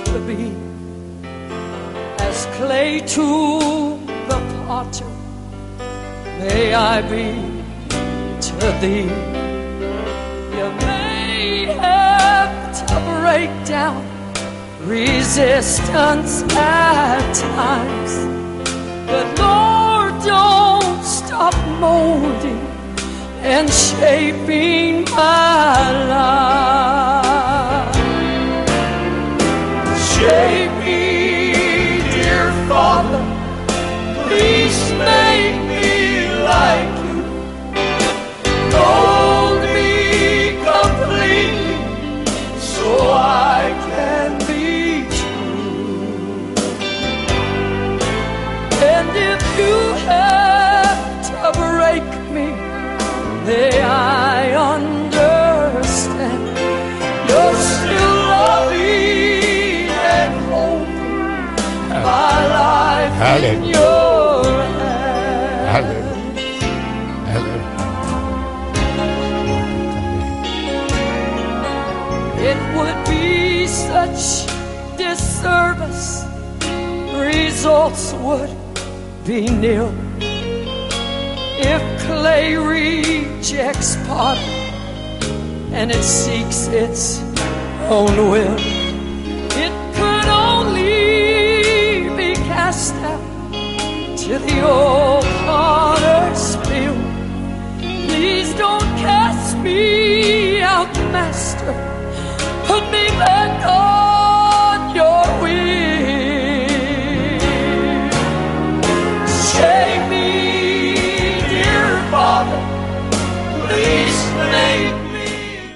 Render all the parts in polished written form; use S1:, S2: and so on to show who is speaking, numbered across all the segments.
S1: to be as clay to the potter. May I be to thee. You may have to break down resistance at times, but Lord, don't stop molding and shaping my life. Shape me, dear Father, please make me like you. Mold me completely so I can be true. And if you have to break me, may I understand you're still loving and holding my life in your hand. It would be such disservice, results would be nil, if clay rejects potter and it seeks its own will. It could only be cast out to the old potter's field. Please don't cast me out, Master. Put me back on your wheel. Shape me, dear Father, please make me.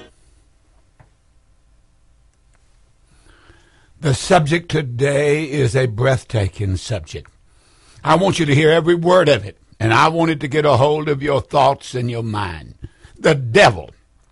S2: The subject today is a breathtaking subject. I want you to hear every word of it, and I want it to get a hold of your thoughts and your mind. The devil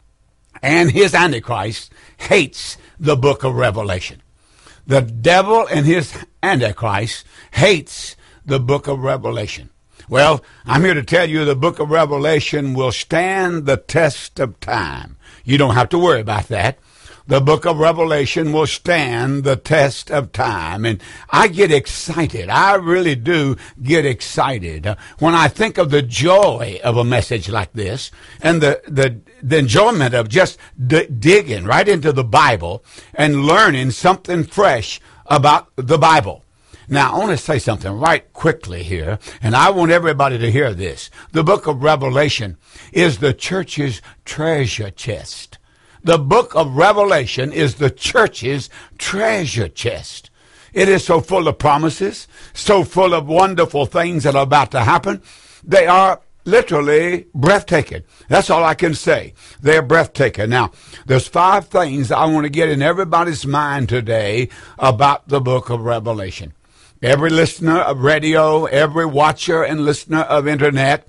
S2: and his Antichrist hates the book of Revelation. The devil and his Antichrist hates the book of Revelation. Well, I'm here to tell you the book of Revelation will stand the test of time. You don't have to worry about that. The book of Revelation will stand the test of time. And I get excited. I really do get excited when I think of the joy of a message like this and the enjoyment of just digging right into the Bible and learning something fresh about the Bible. Now, I want to say something right quickly here, and I want everybody to hear this. The book of Revelation is the church's treasure chest. The book of Revelation is the church's treasure chest. It is so full of promises, so full of wonderful things that are about to happen. They are literally breathtaking. That's all I can say. They're breathtaking. Now, there's 5 things I want to get in everybody's mind today about the book of Revelation. Every listener of radio, every watcher and listener of internet,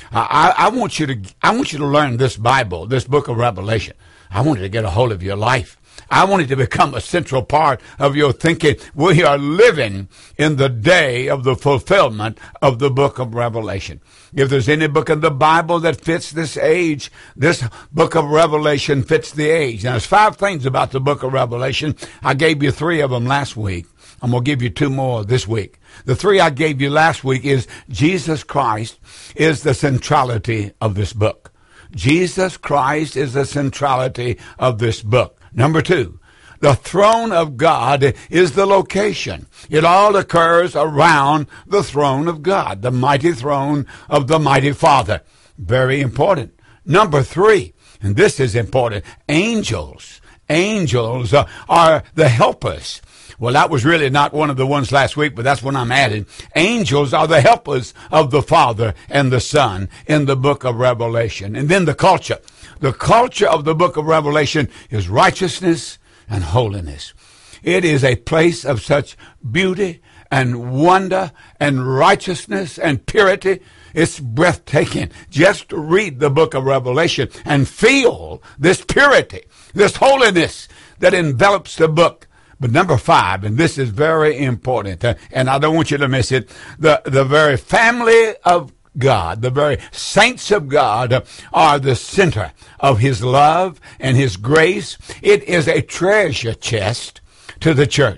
S2: I want you to learn this Bible, this book of Revelation. I want it to get a hold of your life. I want it to become a central part of your thinking. We are living in the day of the fulfillment of the book of Revelation. If there's any book in the Bible that fits this age, this book of Revelation fits the age. Now, there's 5 things about the book of Revelation. I gave you 3 of them last week. I'm going to give you 2 more this week. The 3 I gave you last week is Jesus Christ is the centrality of this book. Jesus Christ is the centrality of this book. Number 2, the throne of God is the location. It all occurs around the throne of God, the mighty throne of the mighty Father. Very important. Number 3, and this is important, angels. Angels are the helpers. Well, that was really not one of the ones last week, but that's what I'm adding. Angels are the helpers of the Father and the Son in the book of Revelation. And then the culture. The culture of the book of Revelation is righteousness and holiness. It is a place of such beauty and wonder and righteousness and purity. It's breathtaking just to read the book of Revelation and feel this purity, this holiness that envelops the book. But number 5, and this is very important, and I don't want you to miss it, the very family of God, the very saints of God are the center of his love and his grace. It is a treasure chest to the church.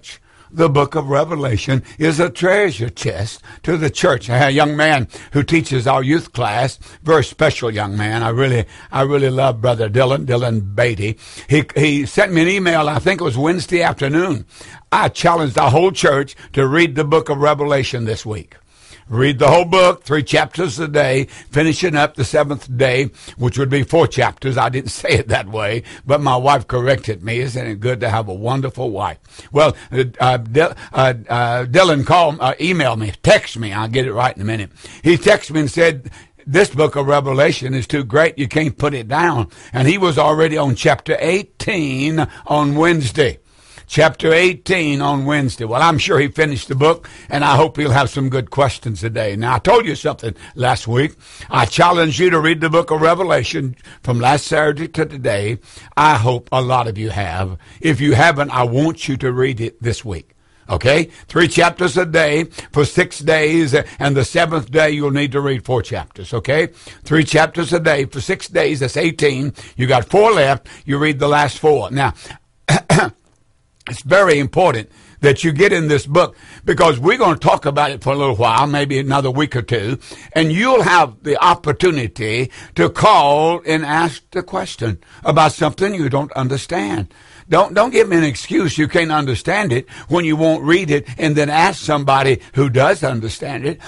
S2: the book of Revelation is a treasure chest to the church. I have a young man who teaches our youth class, very special young man. I really love Brother Dylan Beatty. He sent me an email, I think it was Wednesday afternoon. I challenged our whole church to read the book of Revelation this week. Read the whole book, 3 chapters a day, finishing up the 7th day, which would be 4 chapters. I didn't say it that way, but my wife corrected me. Isn't it good to have a wonderful wife? Well, Dylan emailed me, text me. I'll get it right in a minute. He texted me and said, this book of Revelation is too great. You can't put it down. And he was already on chapter 18 on Wednesday. Chapter 18 on Wednesday. Well, I'm sure he finished the book, and I hope he'll have some good questions today. Now, I told you something last week. I challenged you to read the book of Revelation from last Saturday to today. I hope a lot of you have. If you haven't, I want you to read it this week. Okay? 3 chapters a day for 6 days, and the 7th day you'll need to read 4 chapters. Okay? 3 chapters a day for 6 days, that's 18. You got 4 left. You read the last 4. Now, it's very important that you get in this book because we're going to talk about it for a little while, maybe another week or two, and you'll have the opportunity to call and ask the question about something you don't understand. Don't give me an excuse you can't understand it when you won't read it and then ask somebody who does understand it,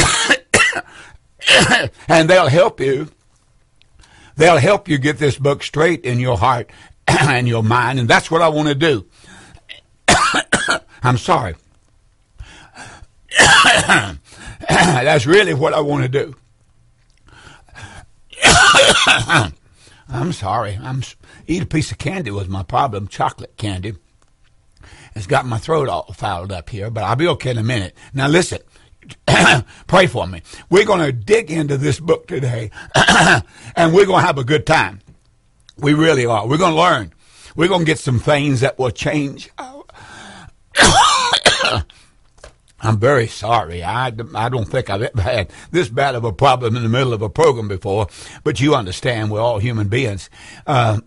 S2: and they'll help you. They'll help you get this book straight in your heart and your mind, and that's what I want to do. I'm sorry. That's really what I want to do. I'm sorry. Eat a piece of candy was my problem, chocolate candy. It's got my throat all fouled up here, but I'll be okay in a minute. Now listen, pray for me. We're going to dig into this book today, and we're going to have a good time. We really are. We're going to learn. We're going to get some things that will change our I'm very sorry. I don't think I've ever had this bad of a problem in the middle of a program before, but you understand we're all human beings. The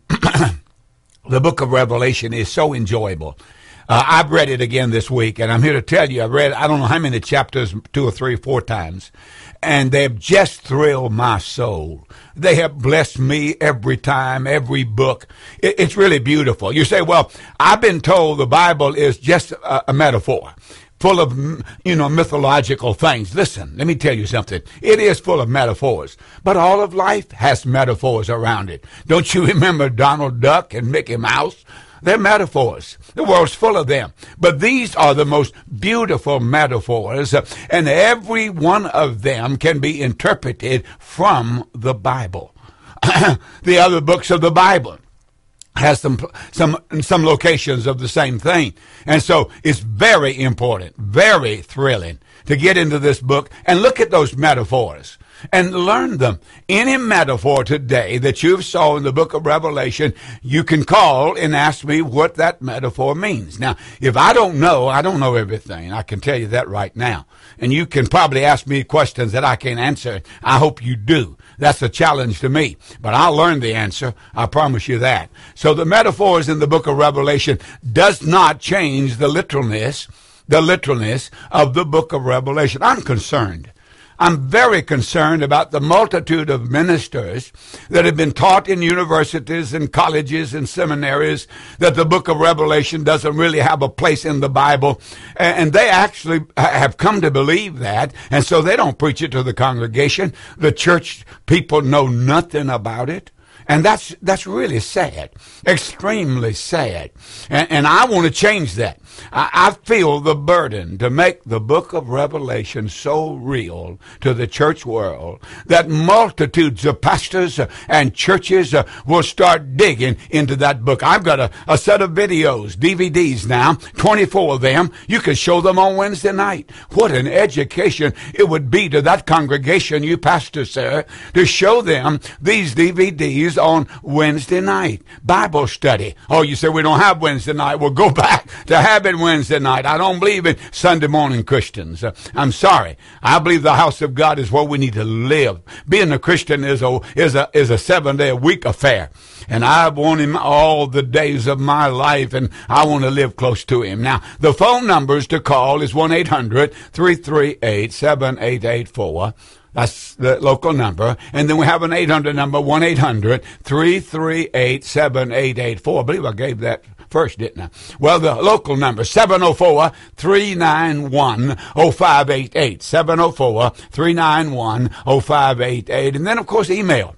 S2: book of Revelation is so enjoyable. I've read it again this week, and I'm here to tell you, I've read, I don't know how many chapters, 2 or 3 or 4 times, and they've just thrilled my soul. They have blessed me every time, every book. It's really beautiful. You say, well, I've been told the Bible is just a metaphor, full of, mythological things. Listen, let me tell you something. It is full of metaphors, but all of life has metaphors around it. Don't you remember Donald Duck and Mickey Mouse? They're metaphors. The world's full of them. But these are the most beautiful metaphors, and every one of them can be interpreted from the Bible. The other books of the Bible has some locations of the same thing. And so it's very important, very thrilling to get into this book and look at those metaphors and learn them. Any metaphor today that you saw in the book of Revelation, you can call and ask me what that metaphor means. Now, if I don't know everything. I can tell you that right now. And you can probably ask me questions that I can't answer. I hope you do. That's a challenge to me. But I'll learn the answer. I promise you that. So the metaphors in the book of Revelation does not change the literalness of the book of Revelation. I'm concerned. I'm very concerned about the multitude of ministers that have been taught in universities and colleges and seminaries that the book of Revelation doesn't really have a place in the Bible. And they actually have come to believe that. And so they don't preach it to the congregation. The church people know nothing about it. And that's really sad, extremely sad. And I want to change that. I feel the burden to make the book of Revelation so real to the church world that multitudes of pastors and churches will start digging into that book. I've got a set of videos, DVDs now, 24 of them. You can show them on Wednesday night. What an education it would be to that congregation, you pastors, sir, to show them these DVDs is on Wednesday night, Bible study. Oh, you say we don't have Wednesday night. Well, go back to having Wednesday night. I don't believe in Sunday morning Christians. I'm sorry. I believe the house of God is where we need to live. Being a Christian is a 7-day-a-week affair. And I want him all the days of my life, and I want to live close to him. Now, the phone numbers to call is 1-800-338-7884. That's the local number. And then we have an 800 number, 1-800-338-7884. I believe I gave that first, didn't I? Well, the local number, 704-391-0588. 704-391-0588. And then, of course, email.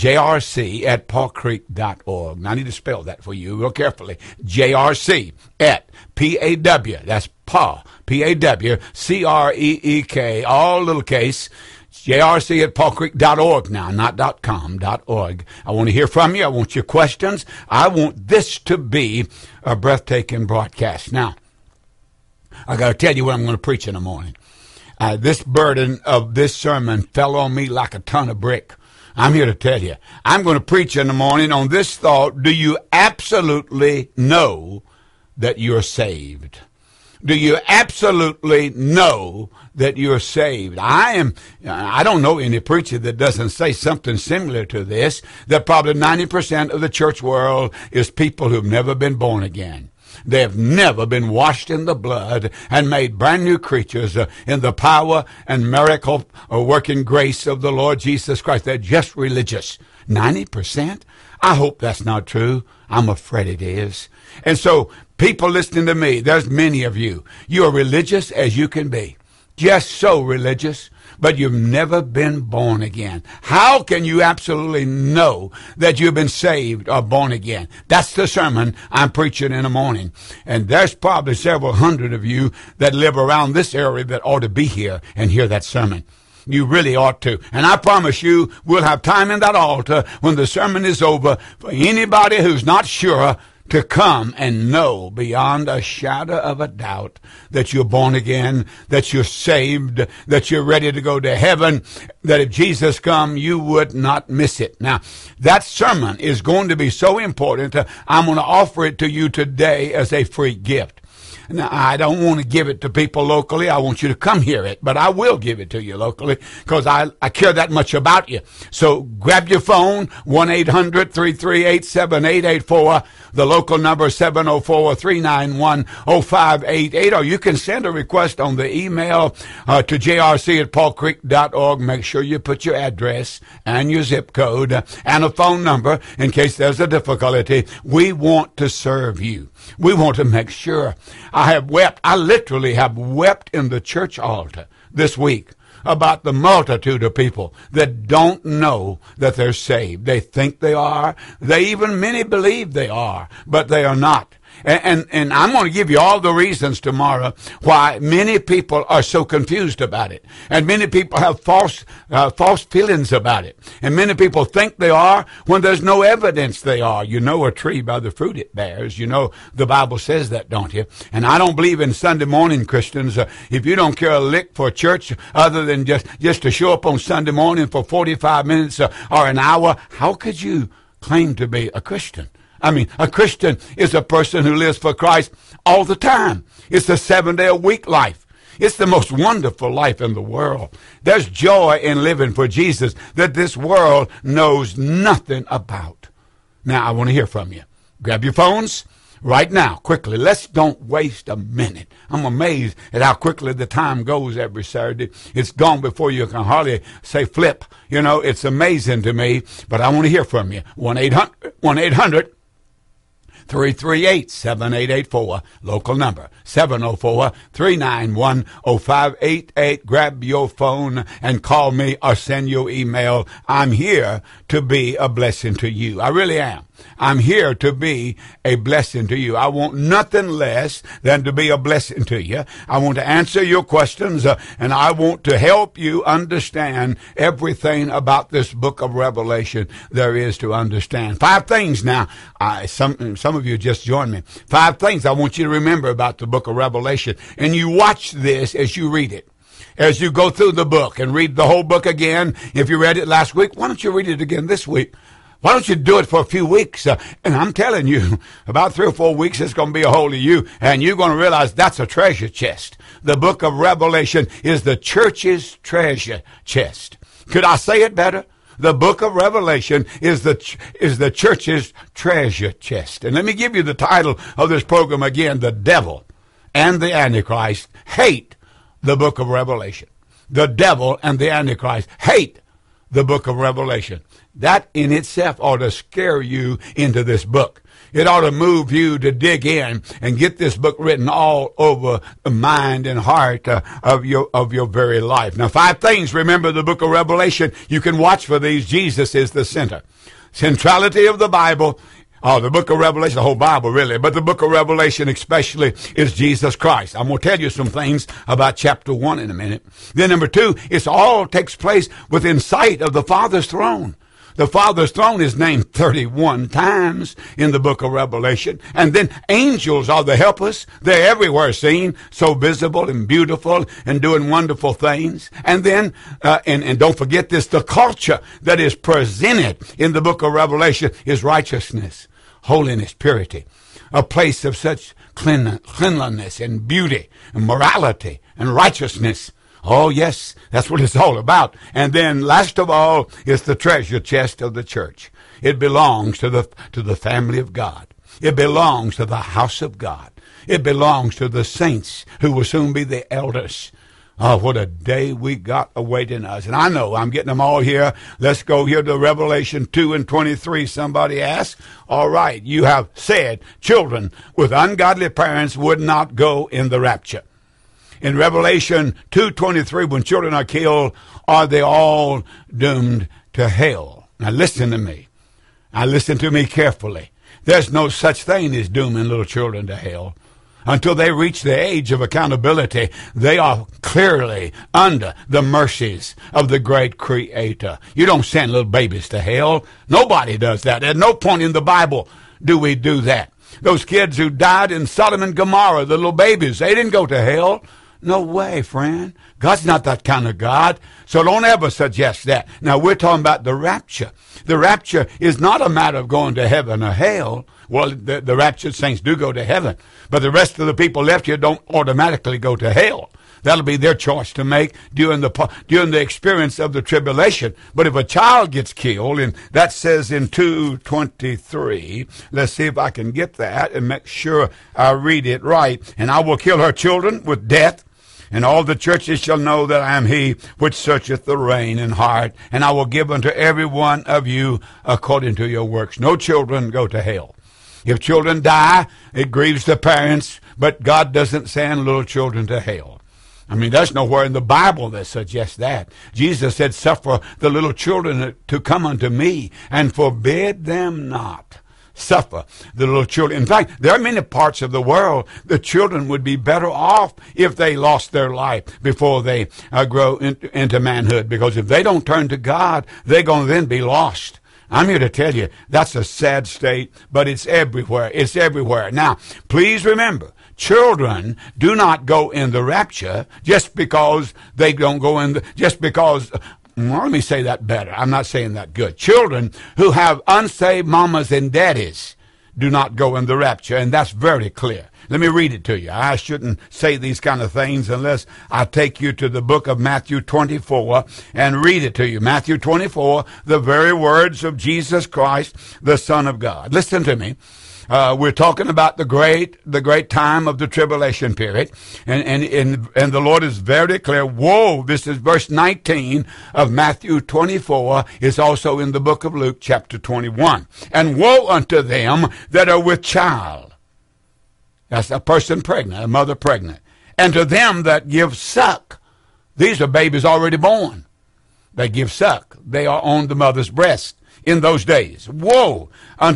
S2: jrc@paulcreek.org. Now, I need to spell that for you real carefully. jrc at P-A-W. That's Paul. P-A-W-C-R-E-E-K. All lowercase. jrc@paulcreek.org now, not .com, .org. I want to hear from you. I want your questions. I want this to be a breathtaking broadcast. Now, I got to tell you what I'm going to preach in the morning. This burden of this sermon fell on me like a ton of brick. I'm here to tell you. I'm going to preach in the morning on this thought. Do you absolutely know that you're saved? Do you absolutely know that you're saved? I don't know any preacher that doesn't say something similar to this, that probably 90% of the church world is people who've never been born again. They have never been washed in the blood and made brand new creatures in the power and miracle working grace of the Lord Jesus Christ. They're just religious. 90%? I hope that's not true. I'm afraid it is. And so, people listening to me, there's many of you. You are religious as you can be. Just so religious, but you've never been born again. How can you absolutely know that you've been saved or born again? That's the sermon I'm preaching in the morning. And there's probably several hundred of you that live around this area that ought to be here and hear that sermon. You really ought to. And I promise you, we'll have time in that altar when the sermon is over for anybody who's not sure to come and know beyond a shadow of a doubt that you're born again, that you're saved, that you're ready to go to heaven, that if Jesus come, you would not miss it. Now, that sermon is going to be so important, I'm going to offer it to you today as a free gift. Now, I don't want to give it to people locally. I want you to come hear it, but I will give it to you locally because I care that much about you. So grab your phone, 1-800-338-7884. The local number, 704-391-0588. Or you can send a request on the email to jrc@paulcreek.org. Make sure you put your address and your zip code and a phone number in case there's a difficulty. We want to serve you. We want to make sure. I literally have wept in the church altar this week about the multitude of people that don't know that they're saved. They think they are. Many believe they are, but they are not. And I'm going to give you all the reasons tomorrow why many people are so confused about it. And many people have false feelings about it. And many people think they are when there's no evidence they are. You know a tree by the fruit it bears. You know the Bible says that, don't you? And I don't believe in Sunday morning Christians. If you don't care a lick for church other than just to show up on Sunday morning for 45 minutes or an hour, how could you claim to be a Christian? I mean, a Christian is a person who lives for Christ all the time. It's a 7-day-a-week life. It's the most wonderful life in the world. There's joy in living for Jesus that this world knows nothing about. Now, I want to hear from you. Grab your phones right now, quickly. Let's don't waste a minute. I'm amazed at how quickly the time goes every Saturday. It's gone before you can hardly say flip. You know, it's amazing to me, but I want to hear from you. 1-800-338-7884, local number, 704-391-0588. Grab your phone and call me or send your email. I'm here to be a blessing to you. I really am. I'm here to be a blessing to you. I want nothing less than to be a blessing to you. I want to answer your questions, and I want to help you understand everything about this book of Revelation there is to understand. 5 things now. Some of you just joined me. 5 things I want you to remember about the book of Revelation. And you watch this as you read it. As you go through the book and read the whole book again. If you read it last week, why don't you read it again this week? Why don't you do it for a few weeks? And I'm telling you, about 3 or 4 weeks, it's going to be a hold of you, and you're going to realize that's a treasure chest. The book of Revelation is the church's treasure chest. Could I say it better? The book of Revelation is the church's treasure chest. And let me give you the title of this program again. The devil and the Antichrist hate the book of Revelation. The devil and the Antichrist hate the book of Revelation. That in itself ought to scare you into this book. It ought to move you to dig in and get this book written all over the mind and heart of your very life. Now, 5 things, remember the book of Revelation. You can watch for these. Jesus is the center. Centrality of the Bible. The book of Revelation, the whole Bible really, but the book of Revelation especially is Jesus Christ. I'm going to tell you some things about chapter 1 in a minute. Then number 2, it all takes place within sight of the Father's throne. The Father's throne is named 31 times in the book of Revelation. And then angels are the helpers. They're everywhere seen, so visible and beautiful and doing wonderful things. And then, and don't forget this, the culture that is presented in the book of Revelation is righteousness, holiness, purity. A place of such cleanliness and beauty and morality and righteousness. Oh, yes, that's what it's all about. And then, last of all, is the treasure chest of the church. It belongs to the family of God. It belongs to the house of God. It belongs to the saints who will soon be the elders. Oh, what a day we got awaiting us. And I know I'm getting them all here. Let's go here to Revelation 2:23. Somebody asks, all right, you have said children with ungodly parents would not go in the rapture. In Revelation 2:23, when children are killed, are they all doomed to hell? Now listen to me. Now listen to me carefully. There's no such thing as dooming little children to hell. Until they reach the age of accountability, they are clearly under the mercies of the great Creator. You don't send little babies to hell. Nobody does that. At no point in the Bible do we do that. Those kids who died in Sodom and Gomorrah, the little babies, they didn't go to hell. No way, friend. God's not that kind of God. So don't ever suggest that. Now, we're talking about the rapture. The rapture is not a matter of going to heaven or hell. Well, the raptured saints do go to heaven. But the rest of the people left here don't automatically go to hell. That'll be their choice to make during the experience of the tribulation. But if a child gets killed, and that says in 2:23, let's see if I can get that and make sure I read it right. And I will kill her children with death, and all the churches shall know that I am he which searcheth the rein and heart, and I will give unto every one of you according to your works. No children go to hell. If children die, it grieves the parents, but God doesn't send little children to hell. I mean, there's nowhere in the Bible that suggests that. Jesus said, suffer the little children to come unto me, and forbid them not. Suffer the little children. In fact, there are many parts of the world the children would be better off if they lost their life before they grow into manhood, because if they don't turn to God, they're going to then be lost. I'm here to tell you that's a sad state, but it's everywhere. It's everywhere. Now, please remember, children do not go in the rapture just because they don't go in well, let me say that better. I'm not saying that good. Children who have unsaved mamas and daddies do not go in the rapture, and that's very clear. Let me read it to you. I shouldn't say these kind of things unless I take you to the book of Matthew 24 and read it to you. Matthew 24, the very words of Jesus Christ, the Son of God. Listen to me. We're talking about the great time of the tribulation period. And the Lord is very clear. Woe, this is verse 19 of Matthew 24. It's also in the book of Luke chapter 21. And woe unto them that are with child. That's a person pregnant, a mother pregnant. And to them that give suck. These are babies already born. They give suck. They are on the mother's breast. In those days, woe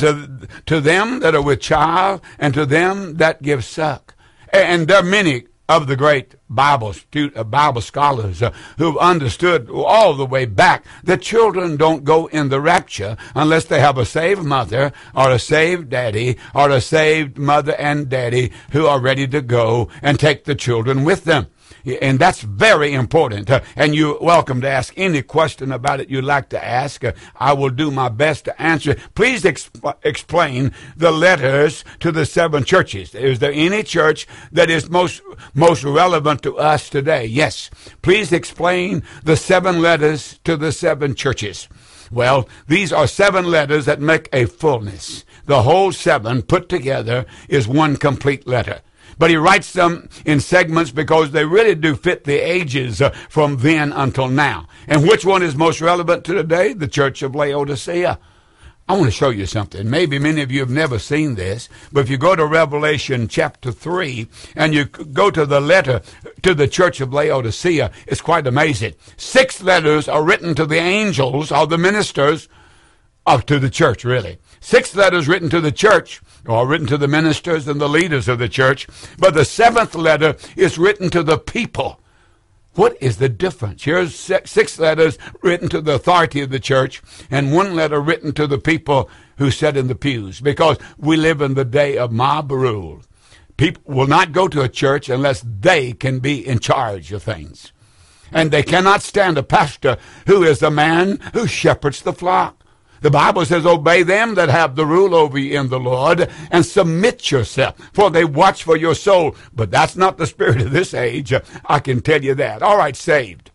S2: to them that are with child, and to them that give suck. And there are many of the great Bible scholars who've understood all the way back that children don't go in the rapture unless they have a saved mother or a saved daddy or a saved mother and daddy who are ready to go and take the children with them. And that's very important. And you're welcome to ask any question about it you'd like to ask. I will do my best to answer it. Please explain the letters to the 7 churches. Is there any church that is most relevant to us today? Yes. Please explain the 7 letters to the 7 churches. Well, these are 7 letters that make a fullness. The whole 7 put together is one complete letter. But he writes them in segments because they really do fit the ages from then until now. And which one is most relevant to today? The Church of Laodicea. I want to show you something. Maybe many of you have never seen this, but if you go to Revelation chapter 3 and you go to the letter to the Church of Laodicea, it's quite amazing. 6 letters are written to the angels or the ministers to the church, really. 6 letters written to the church, or written to the ministers and the leaders of the church, but the 7th letter is written to the people. What is the difference? Here's 6 letters written to the authority of the church and 1 letter written to the people who sat in the pews, because we live in the day of mob rule. People will not go to a church unless they can be in charge of things. And they cannot stand a pastor who is the man who shepherds the flock. The Bible says, obey them that have the rule over you in the Lord, and submit yourself, for they watch for your soul. But that's not the spirit of this age. I can tell you that. All right, saved.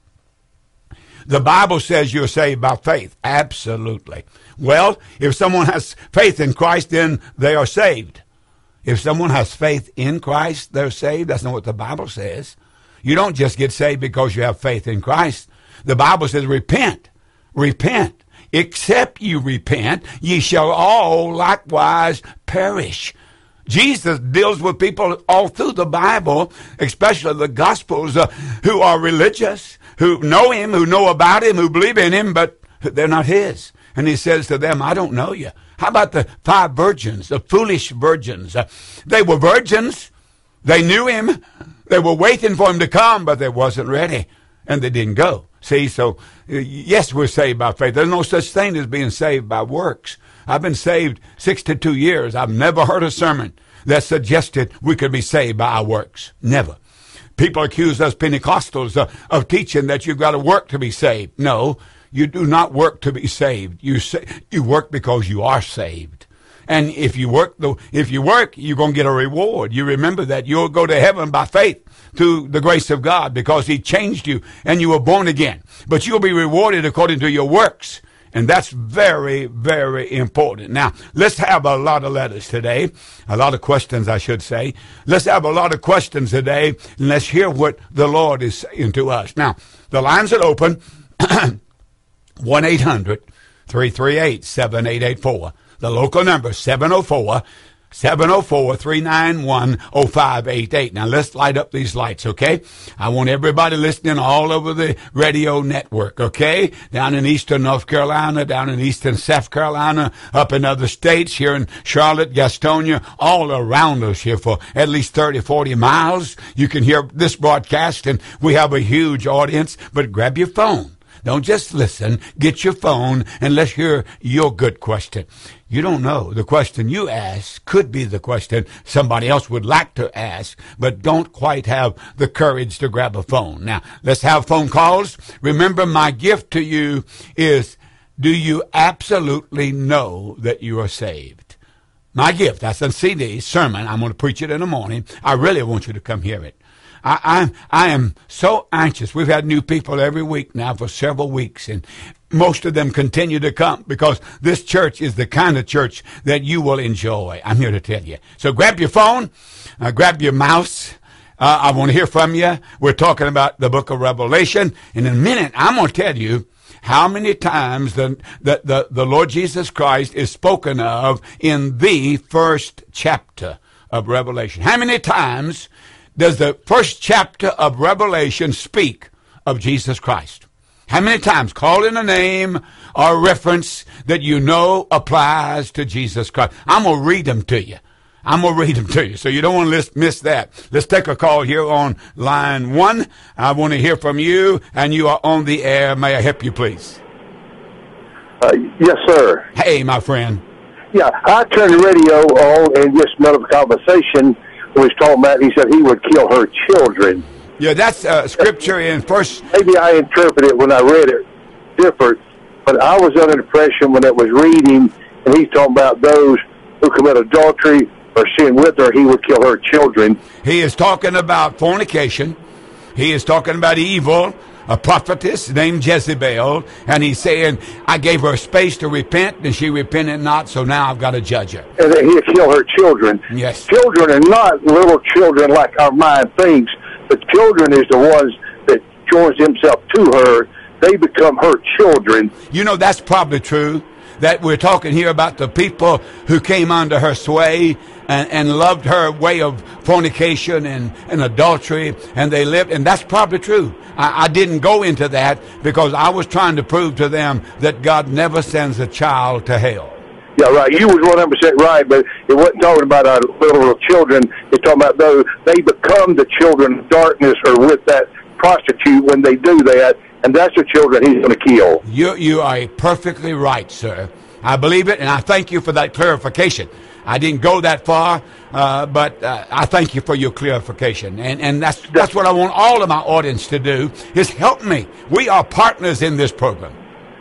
S2: The Bible says you're saved by faith. Absolutely. Well, if someone has faith in Christ, then they are saved. If someone has faith in Christ, they're saved. That's not what the Bible says. You don't just get saved because you have faith in Christ. The Bible says, repent. Repent. Except you repent, ye shall all likewise perish. Jesus deals with people all through the Bible, especially the Gospels, who are religious, who know him, who know about him, who believe in him, but they're not his. And he says to them, I don't know you. How about the 5 virgins, the foolish virgins? They were virgins. They knew him. They were waiting for him to come, but they wasn't ready, and they didn't go. See, so yes, we're saved by faith. There's no such thing as being saved by works. I've been saved 62 years. I've never heard a sermon that suggested we could be saved by our works. Never. People accuse us Pentecostals of teaching that you've got to work to be saved. No, you do not work to be saved. You work because you are saved. And if you work, you're going to get a reward. You remember that you'll go to heaven by faith through the grace of God, because he changed you and you were born again. But you'll be rewarded according to your works. And that's very, very important. Now, let's have a lot of letters today. A lot of questions, I should say. Let's have a lot of questions today, and let's hear what the Lord is saying to us. Now, the lines are open. 1-800-338-7884. The local number, 704-391-0588. Now, let's light up these lights, okay? I want everybody listening all over the radio network, okay? Down in eastern North Carolina, down in eastern South Carolina, up in other states, here in Charlotte, Gastonia, all around us here for at least 30, 40 miles. You can hear this broadcast, and we have a huge audience, but grab your phone. Don't just listen. Get your phone and let's hear your good question. You don't know. The question you ask could be the question somebody else would like to ask, but don't quite have the courage to grab a phone. Now, let's have phone calls. Remember, my gift to you is, do you absolutely know that you are saved? My gift, that's a CD sermon. I'm going to preach it in the morning. I really want you to come hear it. I am so anxious. We've had new people every week now for several weeks, and most of them continue to come because this church is the kind of church that you will enjoy. I'm here to tell you. So grab your phone, grab your mouse. I want to hear from you. We're talking about the book of Revelation. In a minute, I'm going to tell you how many times the Lord Jesus Christ is spoken of in the first chapter of Revelation. How many times does the first chapter of Revelation speak of Jesus Christ? How many times? Call in a name or reference that you know applies to Jesus Christ. I'm going to read them to you. So you don't want to miss that. Let's take a call here on line 1. I want to hear from you, and you are on the air. May I help you, please?
S3: Yes, sir.
S2: Hey, my friend.
S3: Yeah, I turned the radio on, and just another conversation was talking about, he said he would kill her children.
S2: Yeah, that's scripture in First.
S3: Maybe I interpreted it when I read it different, but I was under the impression when it was reading, and he's talking about those who commit adultery or sin with her, he would kill her children.
S2: He is talking about fornication. He is talking about evil, a prophetess named Jezebel, and he's saying, I gave her space to repent, and she repented not, so now I've got to judge her.
S3: And then he'd kill her children.
S2: Yes.
S3: Children are not little children like our mind thinks. The children is the ones that joins himself to her. They become her children.
S2: You know, that's probably true, that we're talking here about the people who came under her sway and loved her way of fornication and adultery, and they lived, and that's probably true. I didn't go into that because I was trying to prove to them that God never sends a child to hell.
S3: Yeah, right. You was 100% right, but it wasn't talking about our little children. It's talking about those, they become the children of darkness or with that prostitute when they do that, and that's the children he's going to kill.
S2: You are perfectly right, sir. I believe it, and I thank you for that clarification. I didn't go that far, but I thank you for your clarification. And that's what I want all of my audience to do, is help me. We are partners in this program.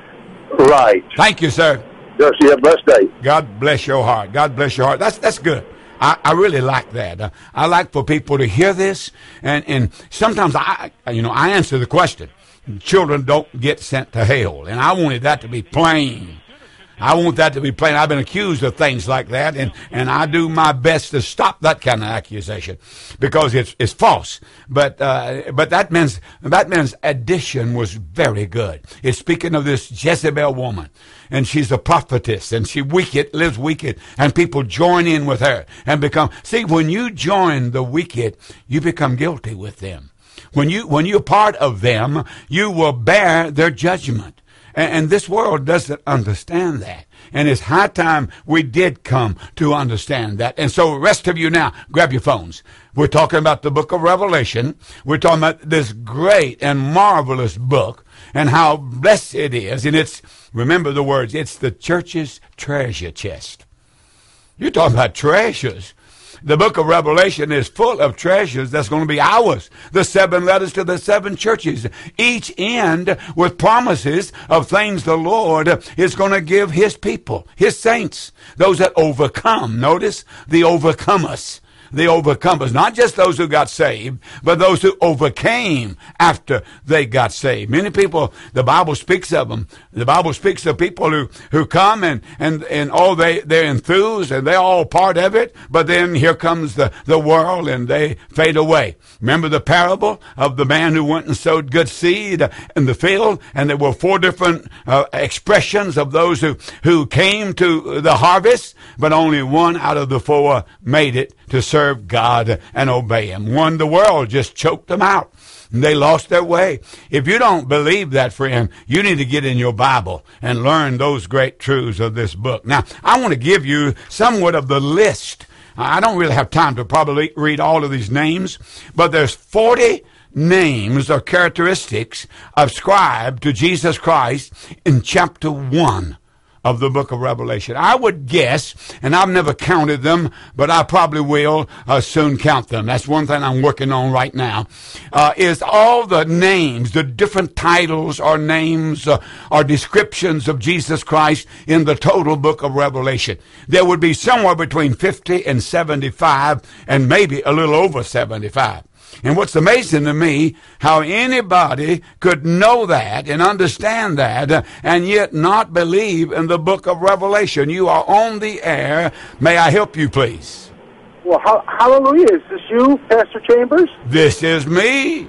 S3: Right.
S2: Thank you, sir.
S3: Yes, you have a blessed day.
S2: God bless your heart. God bless your heart. That's good. I really like that. I like for people to hear this, and sometimes I answer the question. Children don't get sent to hell, and I wanted that to be plain. I want that to be plain. I've been accused of things like that, and I do my best to stop that kind of accusation because it's false. But that man's addition was very good. It's speaking of this Jezebel woman, and she's a prophetess, and she lives wicked, and people join in with her and become. See, when you join the wicked, you become guilty with them. When you're part of them, you will bear their judgment. And this world doesn't understand that. And it's high time we did come to understand that. And so the rest of you now, grab your phones. We're talking about the book of Revelation. We're talking about this great and marvelous book and how blessed it is. And remember the words, it's the church's treasure chest. You're talking about treasures. The book of Revelation is full of treasures that's going to be ours. The 7 letters to the 7 churches, each end with promises of things the Lord is going to give his people, his saints, those that overcome. Notice the overcomers. The overcomers, not just those who got saved, but those who overcame after they got saved. Many people, the Bible speaks of them. The Bible speaks of people who come and all they're enthused and they're all part of it, but then here comes the world and they fade away. Remember the parable of the man who went and sowed good seed in the field, and there were 4 different expressions of those who came to the harvest, but only one out of the 4 made it to serve God and obey him. One, the world just choked them out. And they lost their way. If you don't believe that, friend, you need to get in your Bible and learn those great truths of this book. Now, I want to give you somewhat of the list. I don't really have time to probably read all of these names, but there's 40 names or characteristics ascribed to Jesus Christ in chapter 1 of the book of Revelation. I would guess, and I've never counted them, but I probably will soon count them. That's one thing I'm working on right now, is all the names, the different titles or names or descriptions of Jesus Christ in the total book of Revelation. There would be somewhere between 50 and 75, and maybe a little over 75. And what's amazing to me, how anybody could know that and understand that and yet not believe in the book of Revelation. You are on the air. May I help you, please?
S3: Well, hallelujah. Is this you, Pastor Chambers?
S2: This is me.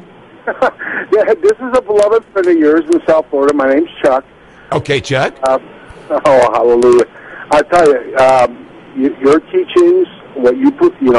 S3: Yeah, this is a beloved friend of yours in South Florida. My name's Chuck.
S2: Okay, Chuck.
S3: Hallelujah. I tell you, your teachings, what you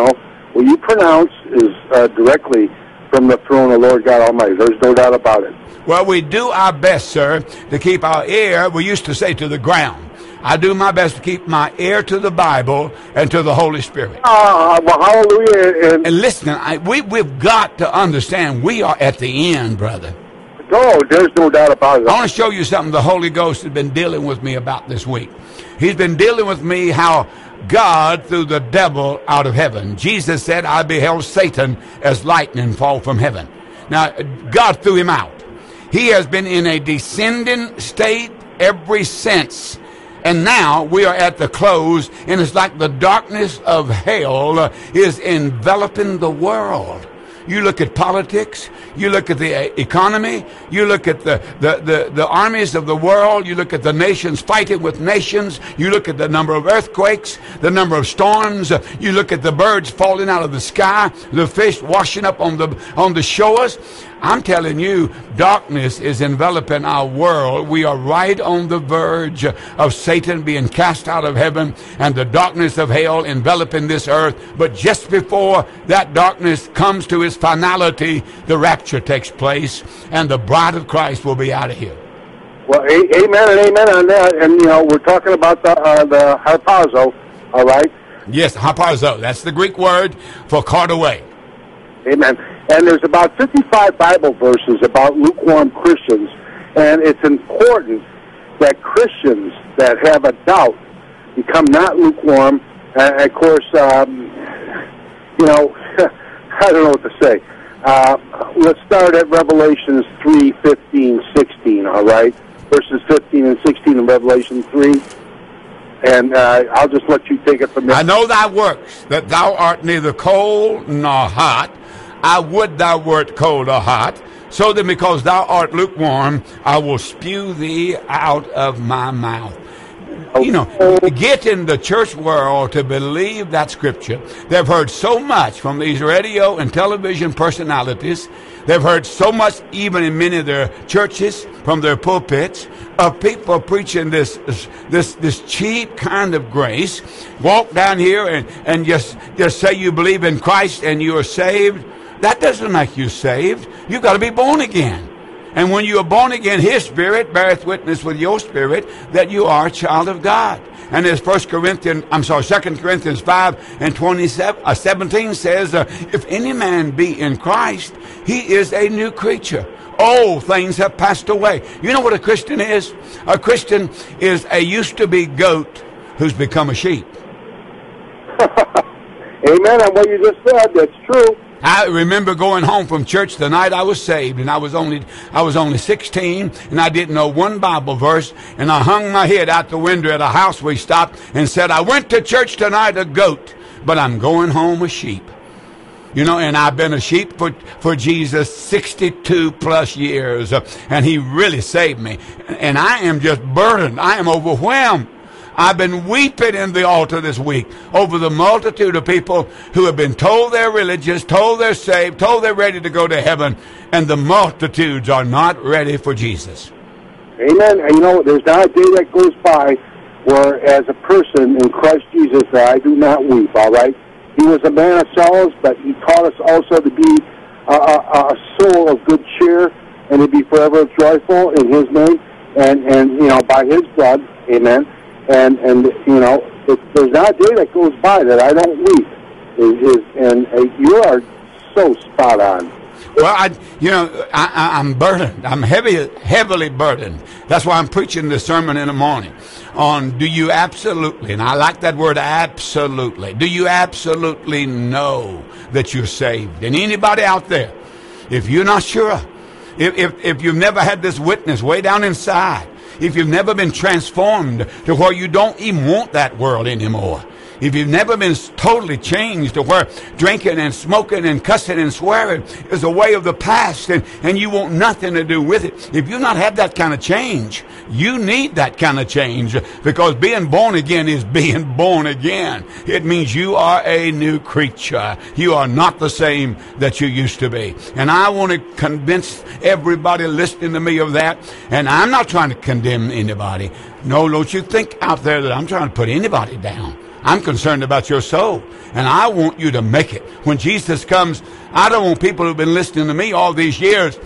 S3: pronounce is directly from the throne of Lord God Almighty. There's no doubt about it.
S2: Well, we do our best, sir, to keep our ear, we used to say, to the ground. I do my best to keep my ear to the Bible and to the Holy Spirit.
S3: Well, hallelujah.
S2: And listen, we've got to understand we are at the end, brother.
S3: No, there's no doubt about it.
S2: I want to show you something the Holy Ghost has been dealing with me about this week. He's been dealing with me how God threw the devil out of heaven. Jesus said, I beheld Satan as lightning fall from heaven. Now, God threw him out. He has been in a descending state ever since. And now we are at the close, and it's like the darkness of hell is enveloping the world. You look at politics, you look at the economy, you look at the armies of the world, you look at the nations fighting with nations, you look at the number of earthquakes, the number of storms, you look at the birds falling out of the sky, the fish washing up on the shores. I'm telling you, darkness is enveloping our world. We are right on the verge of Satan being cast out of heaven and the darkness of hell enveloping this earth. But just before that darkness comes to its finality, the rapture takes place and the bride of Christ will be out of here.
S3: Well, amen and amen on that. And, you know, we're talking about the harpazo, all right?
S2: Yes, harpazo. That's the Greek word for cart away.
S3: Amen. And there's about 55 Bible verses about lukewarm Christians, and it's important that Christians that have a doubt become not lukewarm. Of course, you know, I don't know what to say. Let's start at Revelations 3, 15, 16, all right? Verses 15 and 16 in Revelation 3. And I'll just let you take it from there.
S2: I know thy works, that thou art neither cold nor hot. I would thou wert cold or hot. So then because thou art lukewarm, I will spew thee out of my mouth. You know, getting the church world to believe that scripture. They've heard so much from these radio and television personalities. They've heard so much, even in many of their churches, from their pulpits, of people preaching this cheap kind of grace. Walk down here and just say you believe in Christ and you are saved. That doesn't make you saved. You've got to be born again. And when you are born again, His Spirit beareth witness with your spirit that you are a child of God. And as 2 Corinthians 5 and 17 says, if any man be in Christ, he is a new creature. Old things have passed away. You know what a Christian is? A Christian is a used-to-be goat who's become a sheep.
S3: Amen on what you just said. That's true.
S2: I remember going home from church the night I was saved, and I was only 16, and I didn't know one Bible verse, and I hung my head out the window at a house we stopped and said, I went to church tonight a goat, but I'm going home a sheep. You know, and I've been a sheep for Jesus 62 plus years, and He really saved me. And I am just burdened. I am overwhelmed. I've been weeping in the altar this week over the multitude of people who have been told they're religious, told they're saved, told they're ready to go to heaven, and the multitudes are not ready for Jesus.
S3: Amen. And you know, there's not a day that goes by where, as a person in Christ Jesus, that I do not weep, all right? He was a man of sorrows, but He taught us also to be a soul of good cheer and to be forever joyful in His name and you know, by His blood. Amen. And you know, there's not a day that goes by that I don't weep. And you are so spot on.
S2: Well, I'm burdened. I'm heavily burdened. That's why I'm preaching this sermon in the morning on do you absolutely, and I like that word absolutely, do you absolutely know that you're saved? And anybody out there, if you're not sure, if you've never had this witness way down inside, if you've never been transformed to where you don't even want that world anymore, if you've never been totally changed to where drinking and smoking and cussing and swearing is a way of the past and you want nothing to do with it, if you've not had that kind of change, you need that kind of change, because being born again is being born again. It means you are a new creature. You are not the same that you used to be. And I want to convince everybody listening to me of that. And I'm not trying to condemn anybody. No, don't you think out there that I'm trying to put anybody down. I'm concerned about your soul, and I want you to make it. When Jesus comes, I don't want people who've been listening to me all these years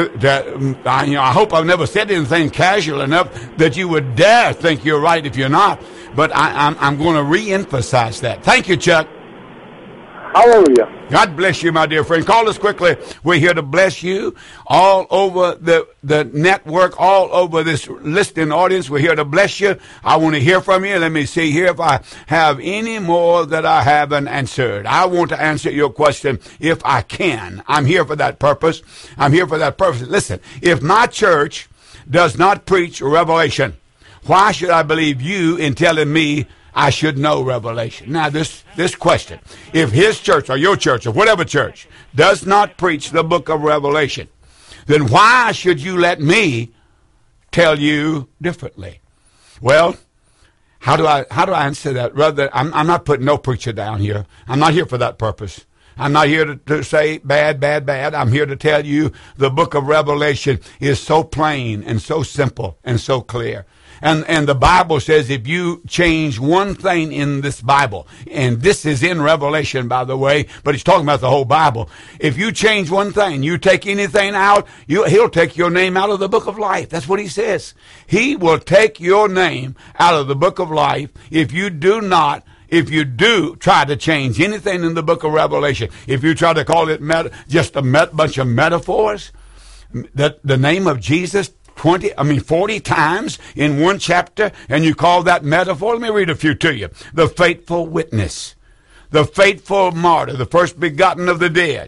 S2: I hope I've never said anything casual enough that you would dare think you're right if you're not. But I'm going to re-emphasize that. Thank you, Chuck.
S3: Hallelujah.
S2: God bless you, my dear friend. Call us quickly. We're here to bless you all over the network, all over this listening audience. We're here to bless you. I want to hear from you. Let me see here if I have any more that I haven't answered. I want to answer your question if I can. I'm here for that purpose. I'm here for that purpose. Listen, if my church does not preach Revelation, why should I believe you in telling me I should know Revelation? Now, this question, if his church or your church or whatever church does not preach the book of Revelation, then why should you let me tell you differently? Well, how do I answer that? Rather, I'm not putting no preacher down here. I'm not here for that purpose. I'm not here to say bad, bad, bad. I'm here to tell you the book of Revelation is so plain and so simple and so clear. And the Bible says if you change one thing in this Bible, and this is in Revelation, by the way, but he's talking about the whole Bible. If you change one thing, you take anything out, he'll take your name out of the book of life. That's what he says. He will take your name out of the book of life if you do try to change anything in the book of Revelation. If you try to call it just a bunch of metaphors, the name of Jesus 40 times in one chapter, and you call that metaphor? Let me read a few to you. The faithful witness, the faithful martyr, the first begotten of the dead,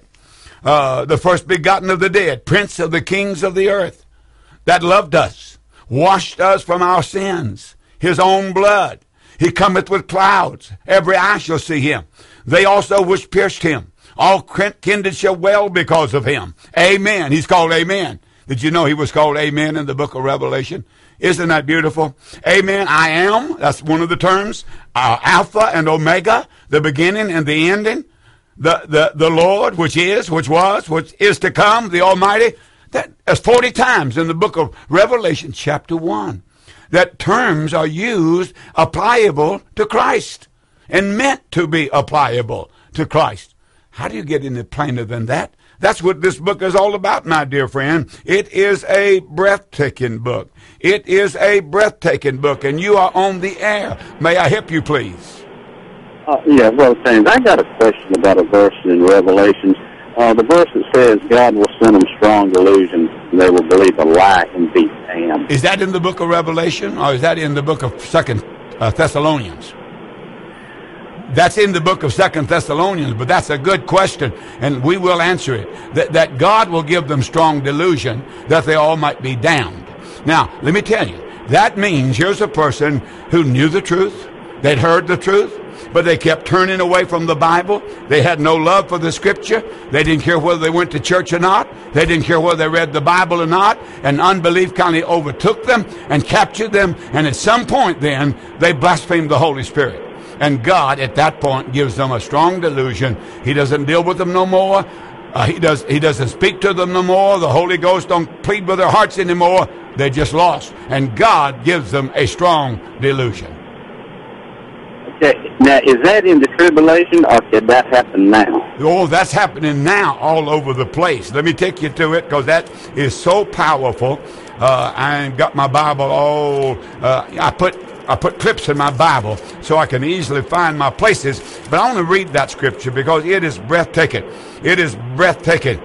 S2: prince of the kings of the earth, that loved us, washed us from our sins, his own blood. He cometh with clouds. Every eye shall see him. They also which pierced him. All kindred shall wail because of him. Amen. He's called Amen. Did you know he was called Amen in the book of Revelation? Isn't that beautiful? Amen. I am. That's one of the terms. Alpha and Omega, the beginning and the ending. The Lord, which is, which was, which is to come, the Almighty. That's 40 times in the book of Revelation, chapter 1. That terms are used applicable to Christ and meant to be applicable to Christ. How do you get any plainer than that? That's what this book is all about, my dear friend. It is a breathtaking book. It is a breathtaking book, and you are on the air. May I help you, please?
S4: Yeah, Brother James, I got a question about a verse in Revelation. The verse that says God will send them strong delusions, and they will believe a lie and be damned.
S2: Is that in the book of Revelation, or is that in the book of 2 Thessalonians? That's in the book of 2 Thessalonians, but that's a good question, and we will answer it. That God will give them strong delusion, that they all might be damned. Now, let me tell you, that means here's a person who knew the truth, they'd heard the truth, but they kept turning away from the Bible. They had no love for the Scripture. They didn't care whether they went to church or not. They didn't care whether they read the Bible or not. And unbelief kind of overtook them and captured them. And at some point then, they blasphemed the Holy Spirit. And God, at that point, gives them a strong delusion. He doesn't deal with them no more. He doesn't speak to them no more. The Holy Ghost don't plead with their hearts anymore. They're just lost. And God gives them a strong delusion.
S4: Okay. Now, is that in the tribulation, or did that happen now?
S2: Oh, that's happening now all over the place. Let me take you to it, because that is so powerful. I ain't got my Bible all. I put clips in my Bible so I can easily find my places. But I want to read that scripture because it is breathtaking. It is breathtaking.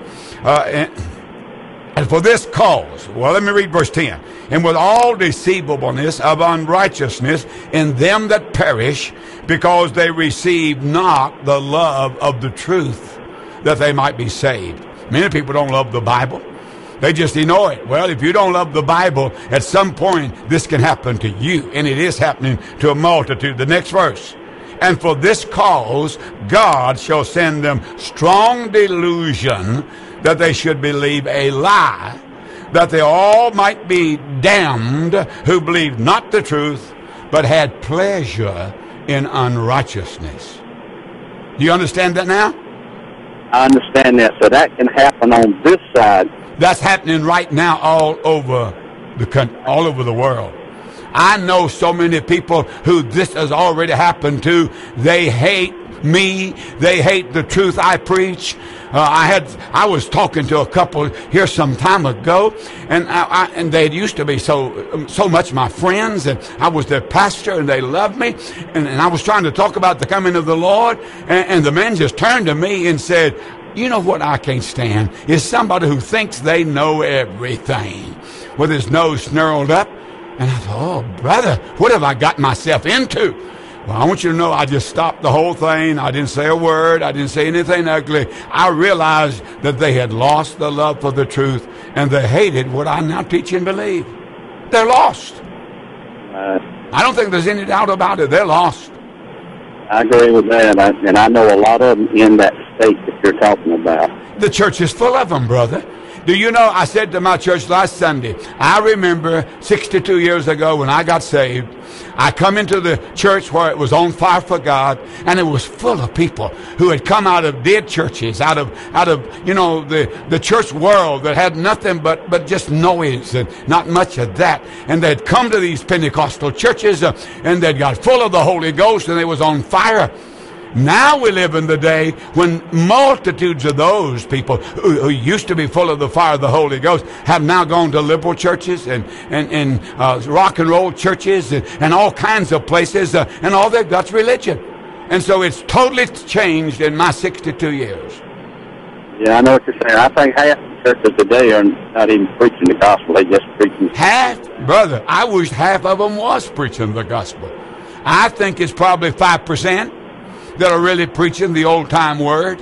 S2: And for this cause, well, let me read verse 10. And with all deceivableness of unrighteousness in them that perish, because they receive not the love of the truth, that they might be saved. Many people don't love the Bible. They just ignore it. Well, if you don't love the Bible, at some point this can happen to you, and it is happening to a multitude. The next verse. And for this cause God shall send them strong delusion, that they should believe a lie, that they all might be damned who believed not the truth, but had pleasure in unrighteousness. Do you understand that now?
S4: I understand that. So that can happen on this side.
S2: That's happening right now all over the country, all over the world. I know so many people who this has already happened to. They hate me. They hate the truth I preach. I was talking to a couple here some time ago, and they used to be so much my friends, and I was their pastor, and they loved me, and I was trying to talk about the coming of the Lord, and the man just turned to me and said, "You know what I can't stand is somebody who thinks they know everything," with his nose snarled up. And I thought, "Oh, brother, what have I got myself into?" Well, I want you to know I just stopped the whole thing. I didn't say a word. I didn't say anything ugly. I realized that they had lost the love for the truth, and they hated what I now teach and believe. They're lost. I don't think there's any doubt about it. They're lost.
S4: I agree with that, and I know a lot of them in that state that you're talking about.
S2: The church is full of them, brother. Do you know, I said to my church last Sunday, I remember 62 years ago when I got saved, I come into the church where it was on fire for God, and it was full of people who had come out of dead churches, out of the church world that had nothing but just noise and not much of that. And they'd come to these Pentecostal churches, and they'd got full of the Holy Ghost, and they was on fire. Now we live in the day when multitudes of those people who used to be full of the fire of the Holy Ghost have now gone to liberal churches and rock and roll churches and all kinds of places, and all they've got's religion. And so it's totally changed in my 62 years.
S4: Yeah, I know what you're saying. I think half the churches today are not even preaching the gospel. They just preaching.
S2: Half? Brother, I wish half of them was preaching the gospel. I think it's probably 5%. that are really preaching the old-time word.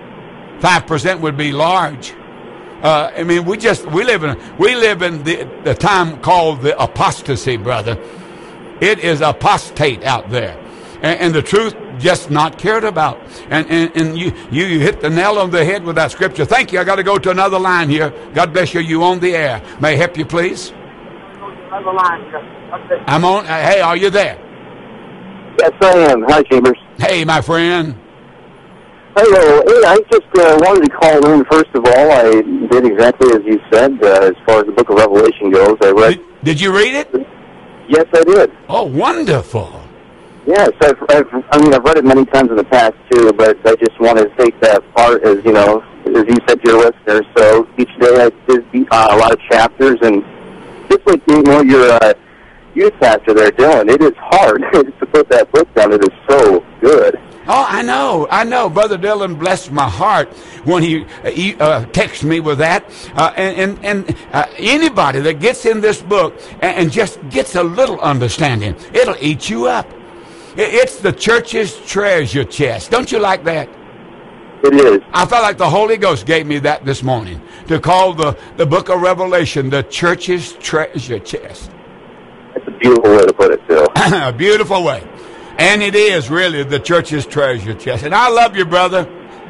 S2: 5% would be large. I mean, we live in the time called the apostasy, brother. It is apostate out there, and the truth just not cared about. And you hit the nail on the head with that scripture. Thank you. I got to go to another line here. God bless you. You on the air? May I help you, please?
S5: Another line, sir.
S2: I'm on. Hey, are you there?
S3: Yes, I am. Hi, Chambers.
S2: Hey, my friend.
S3: Hello. Hey, I just wanted to call in. First of all, I did exactly as you said as far as the Book of Revelation goes. I read.
S2: Did you read it?
S3: Yes, I did.
S2: Oh, wonderful.
S3: Yes, I've read it many times in the past too, but I just wanted to take that part as you said to your listeners. So each day I did a lot of chapters, and just like your youth pastor there, Dylan, it is hard to put that book down. It is so good.
S2: Oh, I know. Brother Dylan blessed my heart when he texted me with that. And anybody that gets in this book and just gets a little understanding, it'll eat you up. It's the church's treasure chest. Don't you like that?
S3: It is.
S2: I felt like the Holy Ghost gave me that this morning, to call the book of Revelation the church's treasure chest.
S3: That's a beautiful way to put it, Phil.
S2: A beautiful way. And it is really the church's treasure chest. And I love you, brother.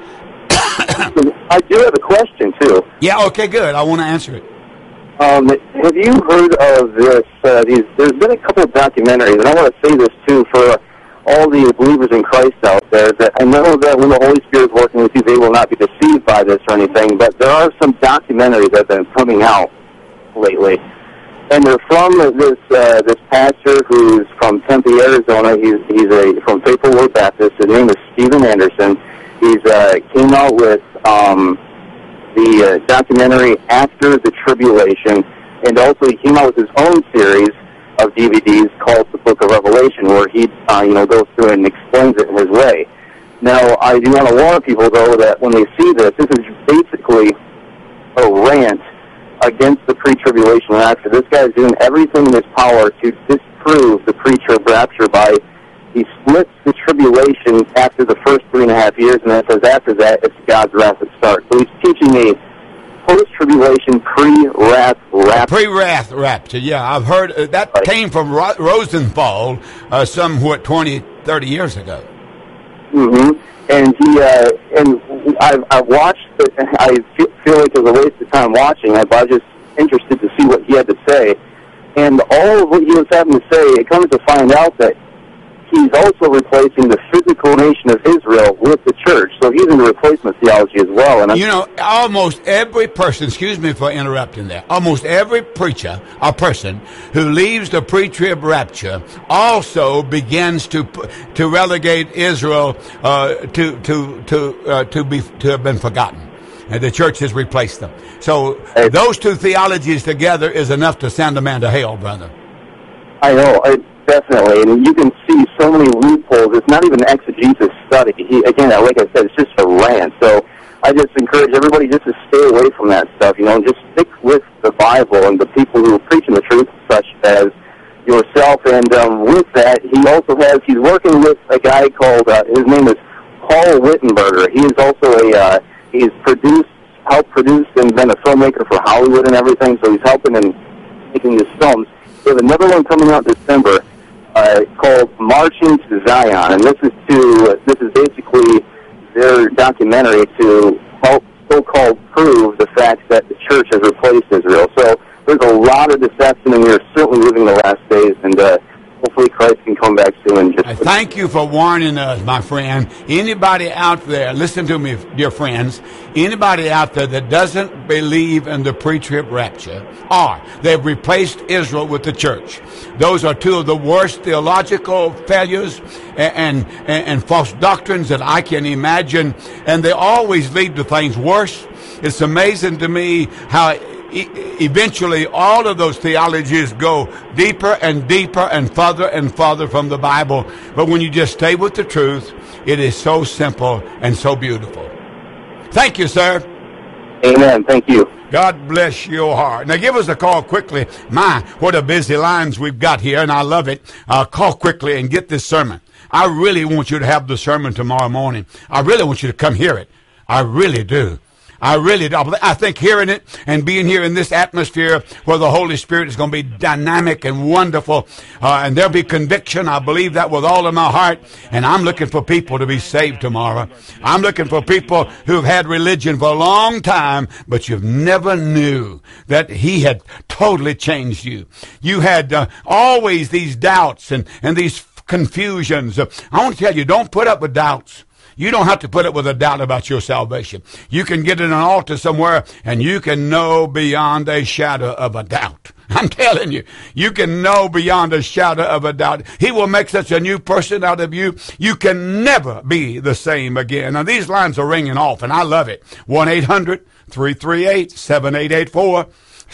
S3: I do have a question, too.
S2: Yeah, okay, good. I want to answer it.
S3: Have you heard of this? There's been a couple of documentaries, and I want to say this, too, for all the believers in Christ out there, that I know that when the Holy Spirit is working with you, they will not be deceived by this or anything, but there are some documentaries that have been coming out lately. And they're from this pastor who's from Tempe, Arizona. He's from Faithful Word Baptist. His name is Steven Anderson. He's came out with the documentary After the Tribulation, and also he came out with his own series of DVDs called The Book of Revelation, where he goes through and explains it in his way. Now, I do want to warn people, though, that when they see this is basically a rant against the pre-tribulation rapture. This guy is doing everything in his power to disprove the pre-trib rapture by he splits the tribulation after the first 3.5 years, and then says after that it's God's wrath that starts. So he's teaching a post-tribulation pre-wrath rapture.
S2: Pre-wrath rapture, yeah. I've heard that right. Came from Rosenthal somewhat 20, 30 years ago.
S3: Mm-hmm. And I've watched it, and I feel like it was a waste of time watching it, but I was just interested to see what he had to say. And all of what he was having to say, it comes to find out that
S4: he's also replacing the physical nation of Israel with the church. So he's in the replacement theology as well. And
S2: you know, almost every person, excuse me for interrupting there, almost every preacher or person who leaves the pre-trib rapture also begins to relegate Israel to have been forgotten. And the church has replaced them. So those two theologies together is enough to send a man to hell, brother.
S4: I know, definitely. And you can see so many loopholes. It's not even an exegesis study. Again, like I said, it's just a rant. So I just encourage everybody just to stay away from that stuff, you know, and just stick with the Bible and the people who are preaching the truth, such as yourself. And with that, he's working with a guy called, his name is Paul Wittenberger. He is also he's helped produce and been a filmmaker for Hollywood and everything, so he's helping in making his films. They have another one coming out in December called Marching to Zion, and this is basically their documentary to help so-called prove the fact that the church has replaced Israel. So there's a lot of deception, and we're certainly living the last days, and hopefully Christ can come back soon.
S2: Thank you for warning us, my friend. Anybody out there, listen to me, dear friends, anybody out there that doesn't believe in the pre-trib rapture, or they've replaced Israel with the church. Those are two of the worst theological failures and false doctrines that I can imagine, and they always lead to things worse. It's amazing to me how eventually all of those theologies go deeper and deeper and farther from the Bible. But when you just stay with the truth, it is so simple and so beautiful. Thank you, sir.
S4: Amen. Thank you.
S2: God bless your heart. Now give us a call quickly. My, what a busy lines we've got here, and I love it. Call quickly and get this sermon. I really want you to have the sermon tomorrow morning. I really want you to come hear it. I really do. I think hearing it and being here in this atmosphere where the Holy Spirit is going to be dynamic and wonderful, and there'll be conviction. I believe that with all of my heart, and I'm looking for people to be saved tomorrow. I'm looking for people who've had religion for a long time, but you've never knew that He had totally changed you. You had always these doubts and these confusions. I want to tell you, don't put up with doubts. You don't have to put up with a doubt about your salvation. You can get in an altar somewhere and you can know beyond a shadow of a doubt. I'm telling you, you can know beyond a shadow of a doubt. He will make such a new person out of you. You can never be the same again. Now, these lines are ringing off, and I love it. 1-800-338-7884.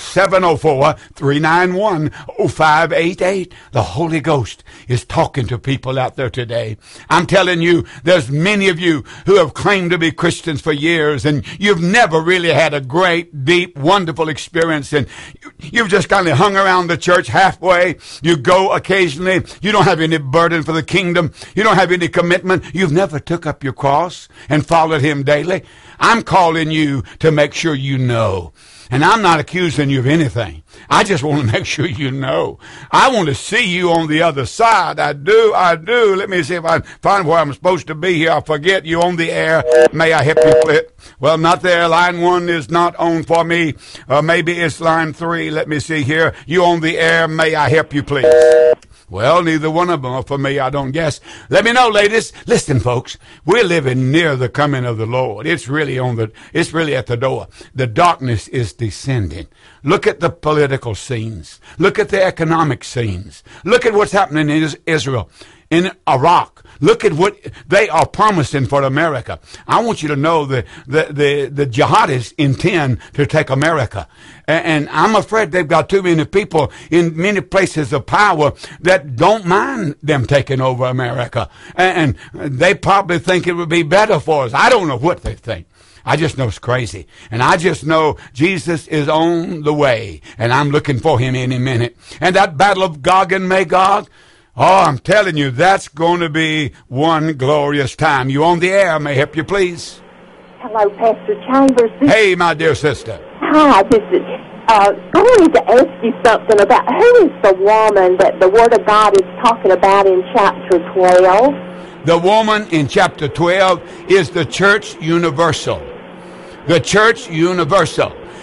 S2: 704-391-0588. The Holy Ghost is talking to people out there today. I'm telling you, there's many of you who have claimed to be Christians for years, and you've never really had a great, deep, wonderful experience, and you've just kind of hung around the church halfway. You go occasionally. You don't have any burden for the kingdom. You don't have any commitment. You've never took up your cross and followed Him daily. I'm calling you to make sure you know. And I'm not accusing you of anything. I just want to make sure you know. I want to see you on the other side. I do. Let me see if I find where I'm supposed to be here. I forget you on the air. May I help you flip? Well, not there. Line 1 is not on for me. Maybe it's line 3. Let me see here. You on the air. May I help you, please? Well, neither one of them are for me, I don't guess. Let me know, ladies. Listen, folks, we're living near the coming of the Lord. It's really at the door. The darkness is descending. Look at the political scenes. Look at the economic scenes. Look at what's happening in Israel, in Iraq. Look at what they are promising for America. I want you to know that the jihadists intend to take America. And I'm afraid they've got too many people in many places of power that don't mind them taking over America. And they probably think it would be better for us. I don't know what they think. I just know it's crazy. And I just know Jesus is on the way. And I'm looking for Him any minute. And that battle of Gog and Magog, oh, I'm telling you, that's going to be one glorious time. You on the air? May I help you, please?
S6: Hello, Pastor Chambers.
S2: Hey, my dear sister.
S6: Hi, this is, I wanted to ask you something about who is the woman that the Word of God is talking about in chapter 12?
S2: The woman in chapter 12 is the church universal. The church universal.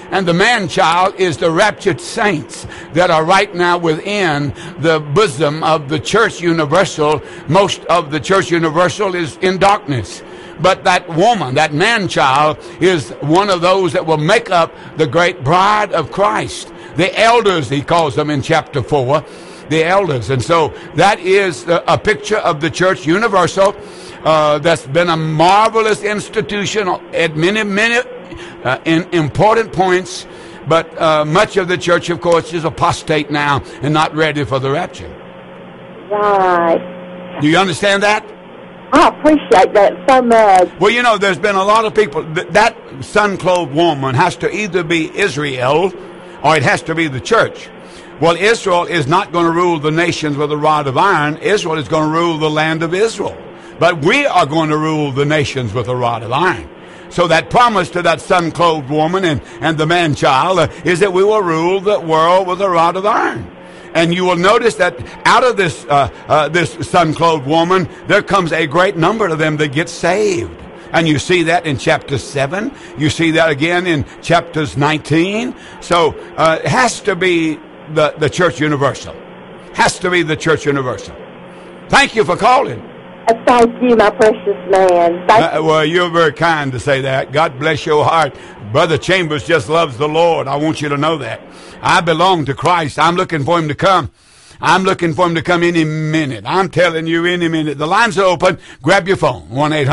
S2: And the man-child is the raptured saints that are right now within the bosom of the church universal. Most of the church universal is in darkness. But that woman, that man-child, is one of those that will make up the great bride of Christ. The elders, he calls them in chapter 4, the elders. And so that is a picture of the church universal that's been a marvelous institution at many in important points. But much of the church, of course, is apostate now and not ready for the rapture.
S6: Right.
S2: Do you understand that?
S6: I appreciate that so much.
S2: Well, you know, there's been a lot of people. That sun-clothed woman has to either be Israel or it has to be the church. Well, Israel is not going to rule the nations with a rod of iron. Israel is going to rule the land of Israel. But we are going to rule the nations with a rod of iron. So that promise to that sun-clothed woman and the man-child is that we will rule the world with a rod of iron. And you will notice that out of this this sun-clothed woman, there comes a great number of them that get saved. And you see that in chapter 7. You see that again in chapters 19. So it has to be the church universal. Has to be the church universal. Thank you for calling.
S6: Thank you, my precious man.
S2: Well, you're very kind to say that. God bless your heart. Brother Chambers just loves the Lord. I want you to know that. I belong to Christ. I'm looking for him to come. I'm looking for him to come any minute. I'm telling you, any minute. The lines are open. Grab your phone.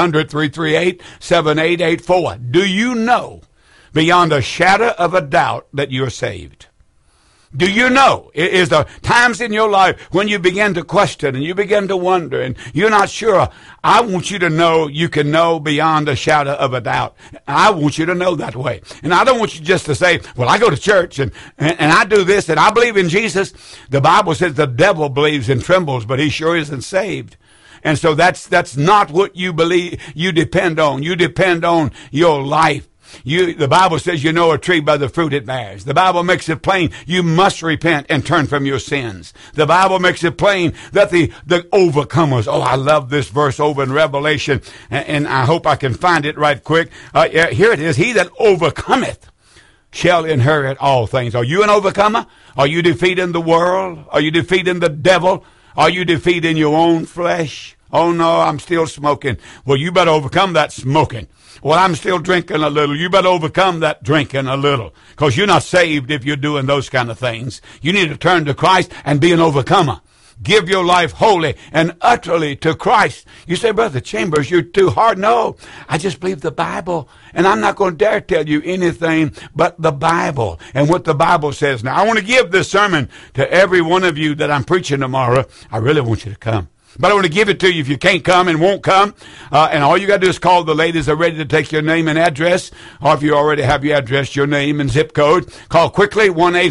S2: 1-800-338-7884. Do you know beyond a shadow of a doubt that you're saved? Do you know? Is there times in your life when you begin to question and you begin to wonder and you're not sure? I want you to know you can know beyond a shadow of a doubt. I want you to know that way. And I don't want you just to say, well, I go to church and I do this and I believe in Jesus. The Bible says the devil believes and trembles, but he sure isn't saved. And so that's not what you believe. You depend on. You depend on your life. The Bible says you know a tree by the fruit it bears. The Bible makes it plain you must repent and turn from your sins. The Bible makes it plain that the overcomers, oh, I love this verse over in Revelation, and I hope I can find it right quick. Here it is. He that overcometh shall inherit all things. Are you an overcomer? Are you defeating the world? Are you defeating the devil? Are you defeating your own flesh? Oh, no, I'm still smoking. Well, you better overcome that smoking. Well, I'm still drinking a little. You better overcome that drinking a little, because you're not saved if you're doing those kind of things. You need to turn to Christ and be an overcomer. Give your life wholly and utterly to Christ. You say, Brother Chambers, you're too hard. No, I just believe the Bible, and I'm not going to dare tell you anything but the Bible and what the Bible says. Now, I want to give this sermon to every one of you that I'm preaching tomorrow. I really want you to come. But I want to give it to you if you can't come and won't come. And all you got to do is call. The ladies are ready to take your name and address. Or if you already have your address, your name and zip code, call quickly,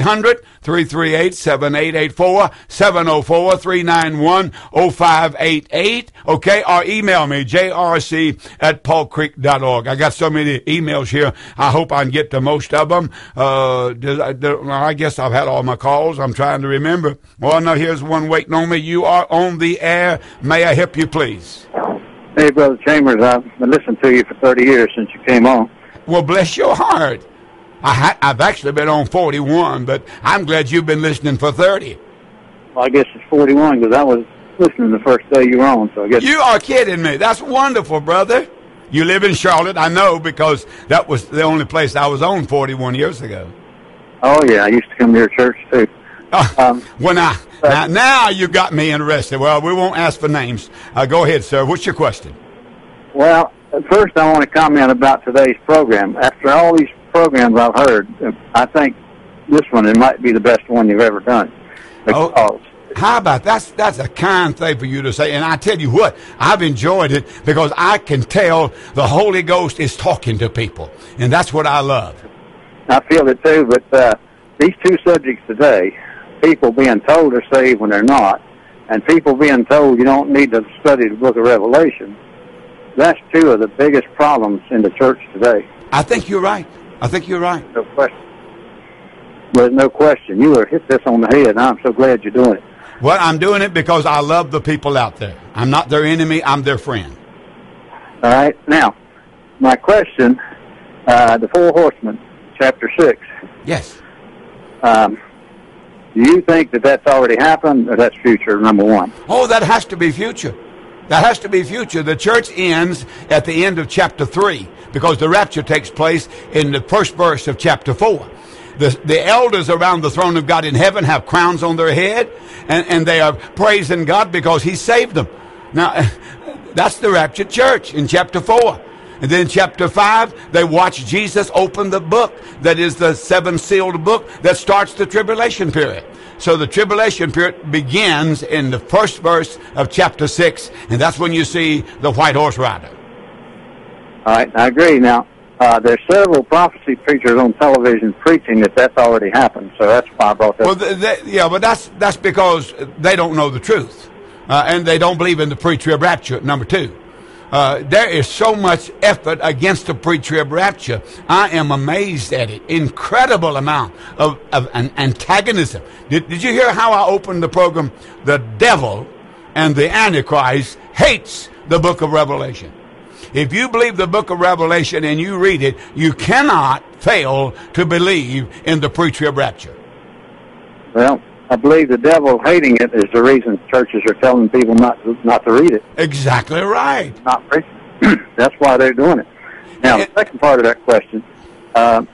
S2: 1-800-338-7884, 704-391-0588. Okay, or email me, jrc@paulcreek.org. I got so many emails here. I hope I can get to most of them. I guess I've had all my calls. I'm trying to remember. Well, no, here's one waiting on me. You are on the air. May I help you, please?
S7: Hey, Brother Chambers, I've been listening to you for 30 years since you came on.
S2: Well, bless your heart. I've actually been on 41, but I'm glad you've been listening for 30.
S7: Well, I guess it's 41 because I was listening the first day you were on, so I guess...
S2: You are kidding me. That's wonderful, brother. You live in Charlotte, I know, because that was the only place I was on 41 years ago.
S7: Oh, yeah, I used to come to your church, too.
S2: Now you got me interested. Well, we won't ask for names. Go ahead, sir. What's your question?
S7: Well, first I want to comment about today's program. After all these programs I've heard, I think this one, it might be the best one you've ever done.
S2: Oh, how about that? That's a kind thing for you to say. And I tell you what, I've enjoyed it because I can tell the Holy Ghost is talking to people. And that's what I love.
S7: I feel it too, but these two subjects today, people being told they're saved when they're not, and people being told you don't need to study the book of Revelation, that's two of the biggest problems in the church today.
S2: I think you're right.
S7: No question. There's no question. You have hit this on the head, and I'm so glad you're doing it.
S2: Well, I'm doing it because I love the people out there. I'm not their enemy. I'm their friend.
S7: All right. Now, my question, the four horsemen, chapter 6.
S2: Yes.
S7: Do you think that that's already happened, or that's future, number one?
S2: Oh, that has to be future. That has to be future. The church ends at the end of chapter 3 because the rapture takes place in the first verse of chapter 4. The elders around the throne of God in heaven have crowns on their head, and they are praising God because He saved them. Now, that's the raptured church in chapter 4. And then chapter 5, they watch Jesus open the book that is the seven-sealed book that starts the tribulation period. So the tribulation period begins in the first verse of chapter 6, and that's when you see the white horse rider.
S7: All right, I agree. Now, there's several prophecy preachers on television preaching that that's already happened, so that's why I brought that up.
S2: Well, but that's because they don't know the truth, and they don't believe in the pre-trib rapture, number 2. There is so much effort against the pre-trib rapture. I am amazed at it. Incredible amount of an antagonism. Did you hear how I opened the program? The devil and the Antichrist hates the book of Revelation. If you believe the book of Revelation and you read it, you cannot fail to believe in the pre-trib rapture.
S7: Well, I believe the devil hating it is the reason churches are telling people not to read it.
S2: Exactly right.
S7: Not preaching. That's why they're doing it. Now, the second part of that question, the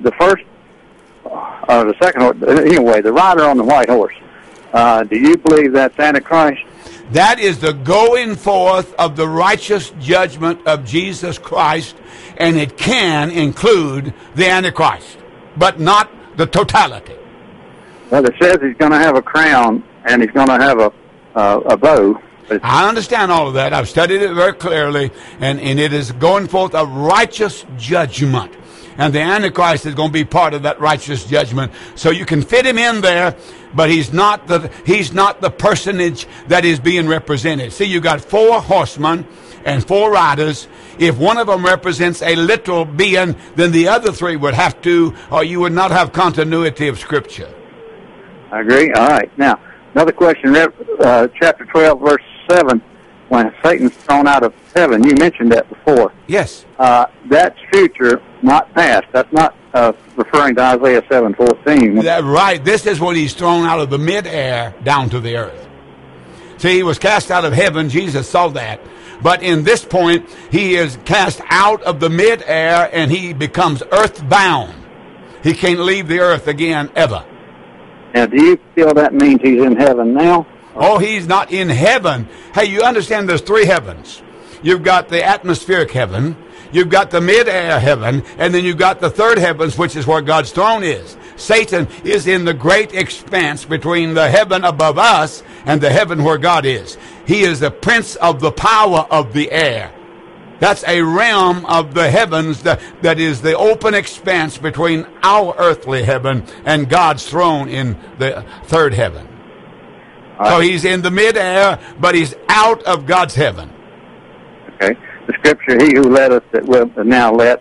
S7: rider on the white horse. Do you believe that's Antichrist?
S2: That is the going forth of the righteous judgment of Jesus Christ, and it can include the Antichrist, but not the totality.
S7: Well, it says he's going to have a crown and he's going to have a bow.
S2: I understand all of that. I've studied it very clearly, and it is going forth a righteous judgment. And the Antichrist is going to be part of that righteous judgment. So you can fit him in there, but he's not the personage that is being represented. See, you got 4 horsemen and 4 riders. If one of them represents a literal being, then the other 3 would have to, or you would not have continuity of Scripture.
S7: I agree. All right. Now, another question. Chapter 12, verse 7, when Satan's thrown out of heaven. You mentioned that before.
S2: Yes.
S7: That's future, not past. That's not referring to Isaiah 7:14.
S2: Right. This is when he's thrown out of the midair down to the earth. See, he was cast out of heaven. Jesus saw that. But in this point, he is cast out of the midair and he becomes earthbound. He can't leave the earth again ever.
S7: Now, do you feel that means he's in heaven now?
S2: Oh, he's not in heaven. Hey, you understand there's 3 heavens. You've got the atmospheric heaven, you've got the mid-air heaven, and then you've got the 3rd heavens, which is where God's throne is. Satan is in the great expanse between the heaven above us and the heaven where God is. He is the prince of the power of the air. That's a realm of the heavens that is the open expanse between our earthly heaven and God's throne in the 3rd heaven. So he's in the mid-air, but he's out of God's heaven.
S7: Okay. The scripture, he who led us that will now let,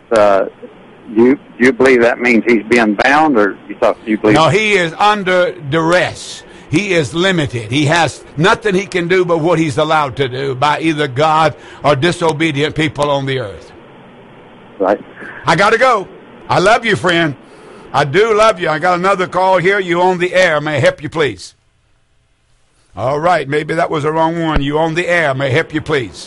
S7: you believe that means he's being bound, or you believe?
S2: No, he is under duress. He is limited. He has nothing he can do but what he's allowed to do by either God or disobedient people on the earth.
S7: Right.
S2: I got to go. I love you, friend. I do love you. I got another call here. You on the air. May I help you, please? All right. Maybe that was the wrong one. You on the air. May I help you, please?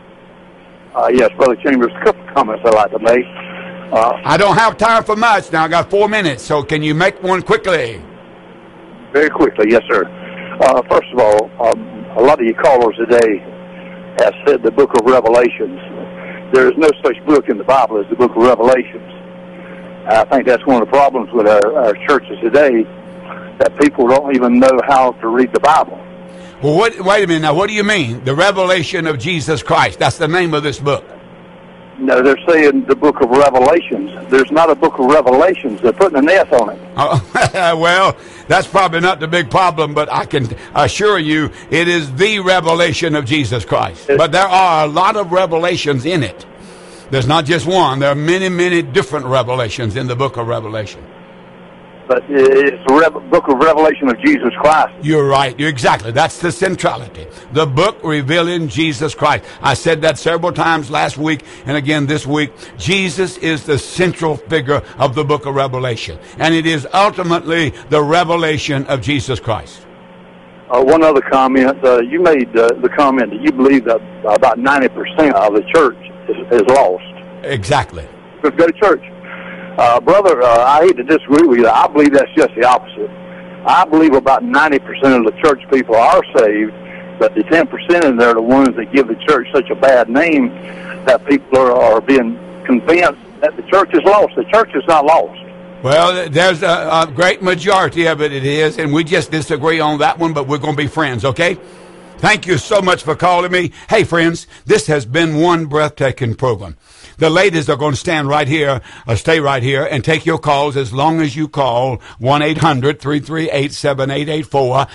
S3: Yes, Brother Chambers, a couple of comments I'd like to make.
S2: I don't have time for much. Now I got 4 minutes, so can you make one quickly?
S3: Very quickly, yes, sir. First of all, a lot of you callers today have said the book of Revelations. There is no such book in the Bible as the book of Revelations. I think that's one of the problems with our churches today, that people don't even know how to read the Bible.
S2: Well, wait a minute. Now, what do you mean? The revelation of Jesus Christ. That's the name of this book.
S3: No, they're saying the book of Revelations. There's not a book of Revelations. They're putting an S on it.
S2: Well, that's probably not the big problem, but I can assure you it is the revelation of Jesus Christ. But there are a lot of revelations in it. There's not just one. There are many, many different revelations in the book of Revelation.
S3: but it's the book of Revelation of Jesus Christ.
S2: You're right. You're exactly. That's the centrality. The book revealing Jesus Christ. I said that several times last week and again this week. Jesus is the central figure of the book of Revelation. And it is ultimately the revelation of Jesus Christ.
S3: One other comment. You made the comment that you believe that about 90% of the church is lost.
S2: Exactly.
S3: Let's go to church. Brother, I hate to disagree with you. I believe that's just the opposite. I believe about 90% of the church people are saved, but the 10% in there are the ones that give the church such a bad name that people are being convinced that the church is lost. The church is not lost.
S2: Well, there's a great majority of it is, and we just disagree on that one, but we're going to be friends, okay? Thank you so much for calling me. Hey, friends, this has been one breathtaking program. The ladies are going to stand right here, stay right here, and take your calls as long as you call 1-800-338-7884,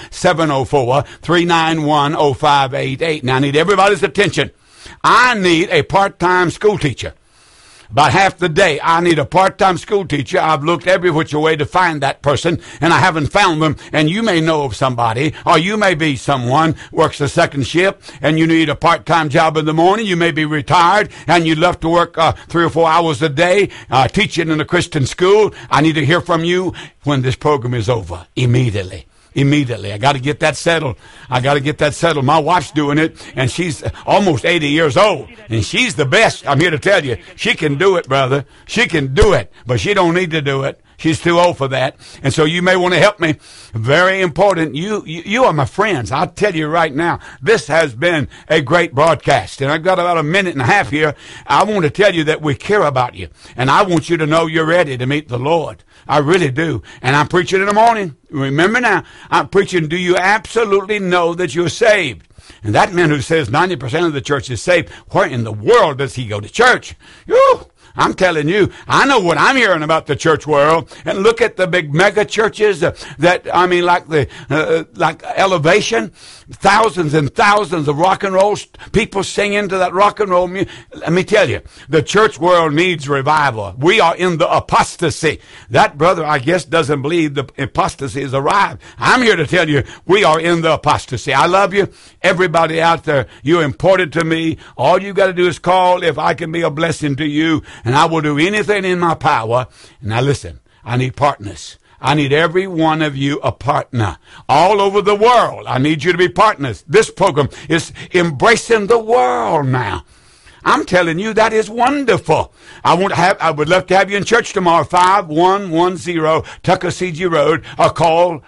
S2: 704-391-0588. Now, I need everybody's attention. I need a part-time school teacher. About half the day, I need a part-time school teacher. I've looked every which way to find that person, and I haven't found them. And you may know of somebody, or you may be someone works a second shift, and you need a part-time job in the morning. You may be retired, and you'd love to work 3 or 4 hours a day teaching in a Christian school. I need to hear from you when this program is over, immediately. I got to get that settled. My wife's doing it, and she's almost 80 years old, and she's the best. I'm here to tell you, she can do it, brother. She can do it, but she don't need to do it. She's too old for that. And so you may want to help me. Very important. You are my friends. I'll tell you right now, this has been a great broadcast. And I've got about a minute and a half here. I want to tell you that we care about you. And I want you to know you're ready to meet the Lord. I really do. And I'm preaching in the morning. Remember now, I'm preaching, do you absolutely know that you're saved? And that man who says 90% of the church is saved, where in the world does he go to church? I'm telling you, I know what I'm hearing about the church world. And look at the big mega churches like Elevation, thousands and thousands of rock and roll people singing to that rock and roll music. Let me tell you, the church world needs revival. We are in the apostasy. That brother, I guess, doesn't believe the apostasy has arrived. I'm here to tell you, we are in the apostasy. I love you. Everybody out there, you're important to me. All you got to do is call if I can be a blessing to you. And I will do anything in my power. Now listen, I need partners. I need every one of you a partner. All over the world, I need you to be partners. This program is embracing the world now. I'm telling you, that is wonderful. I would love to have you in church tomorrow, 5110 Tuckasegee Road, or call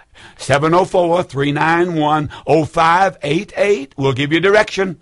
S2: 704-391-0588. We'll give you direction,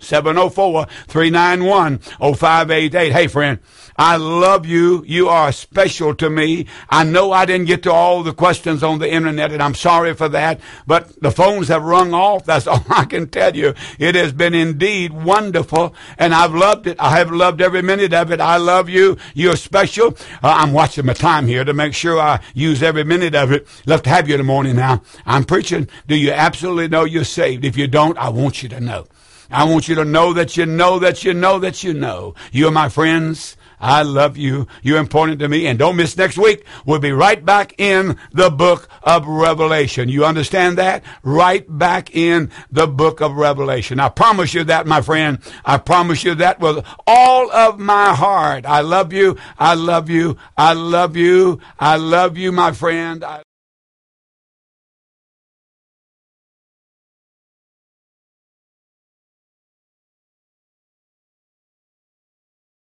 S2: 704-391-0588. Hey, friend, I love you. You are special to me. I know I didn't get to all the questions on the internet, and I'm sorry for that, but the phones have rung off. That's all I can tell you. It has been indeed wonderful, and I've loved it. I have loved every minute of it. I love you. You're special. I'm watching my time here to make sure I use every minute of it. Love to have you in the morning now. I'm preaching. Do you absolutely know you're saved? If you don't, I want you to know. I want you to know that you know that you know that you know. You are my friends. I love you. You're important to me. And don't miss next week. We'll be right back in the book of Revelation. You understand that? Right back in the book of Revelation. I promise you that, my friend. I promise you that with all of my heart. I love you. I love you. I love you. I love you, my friend.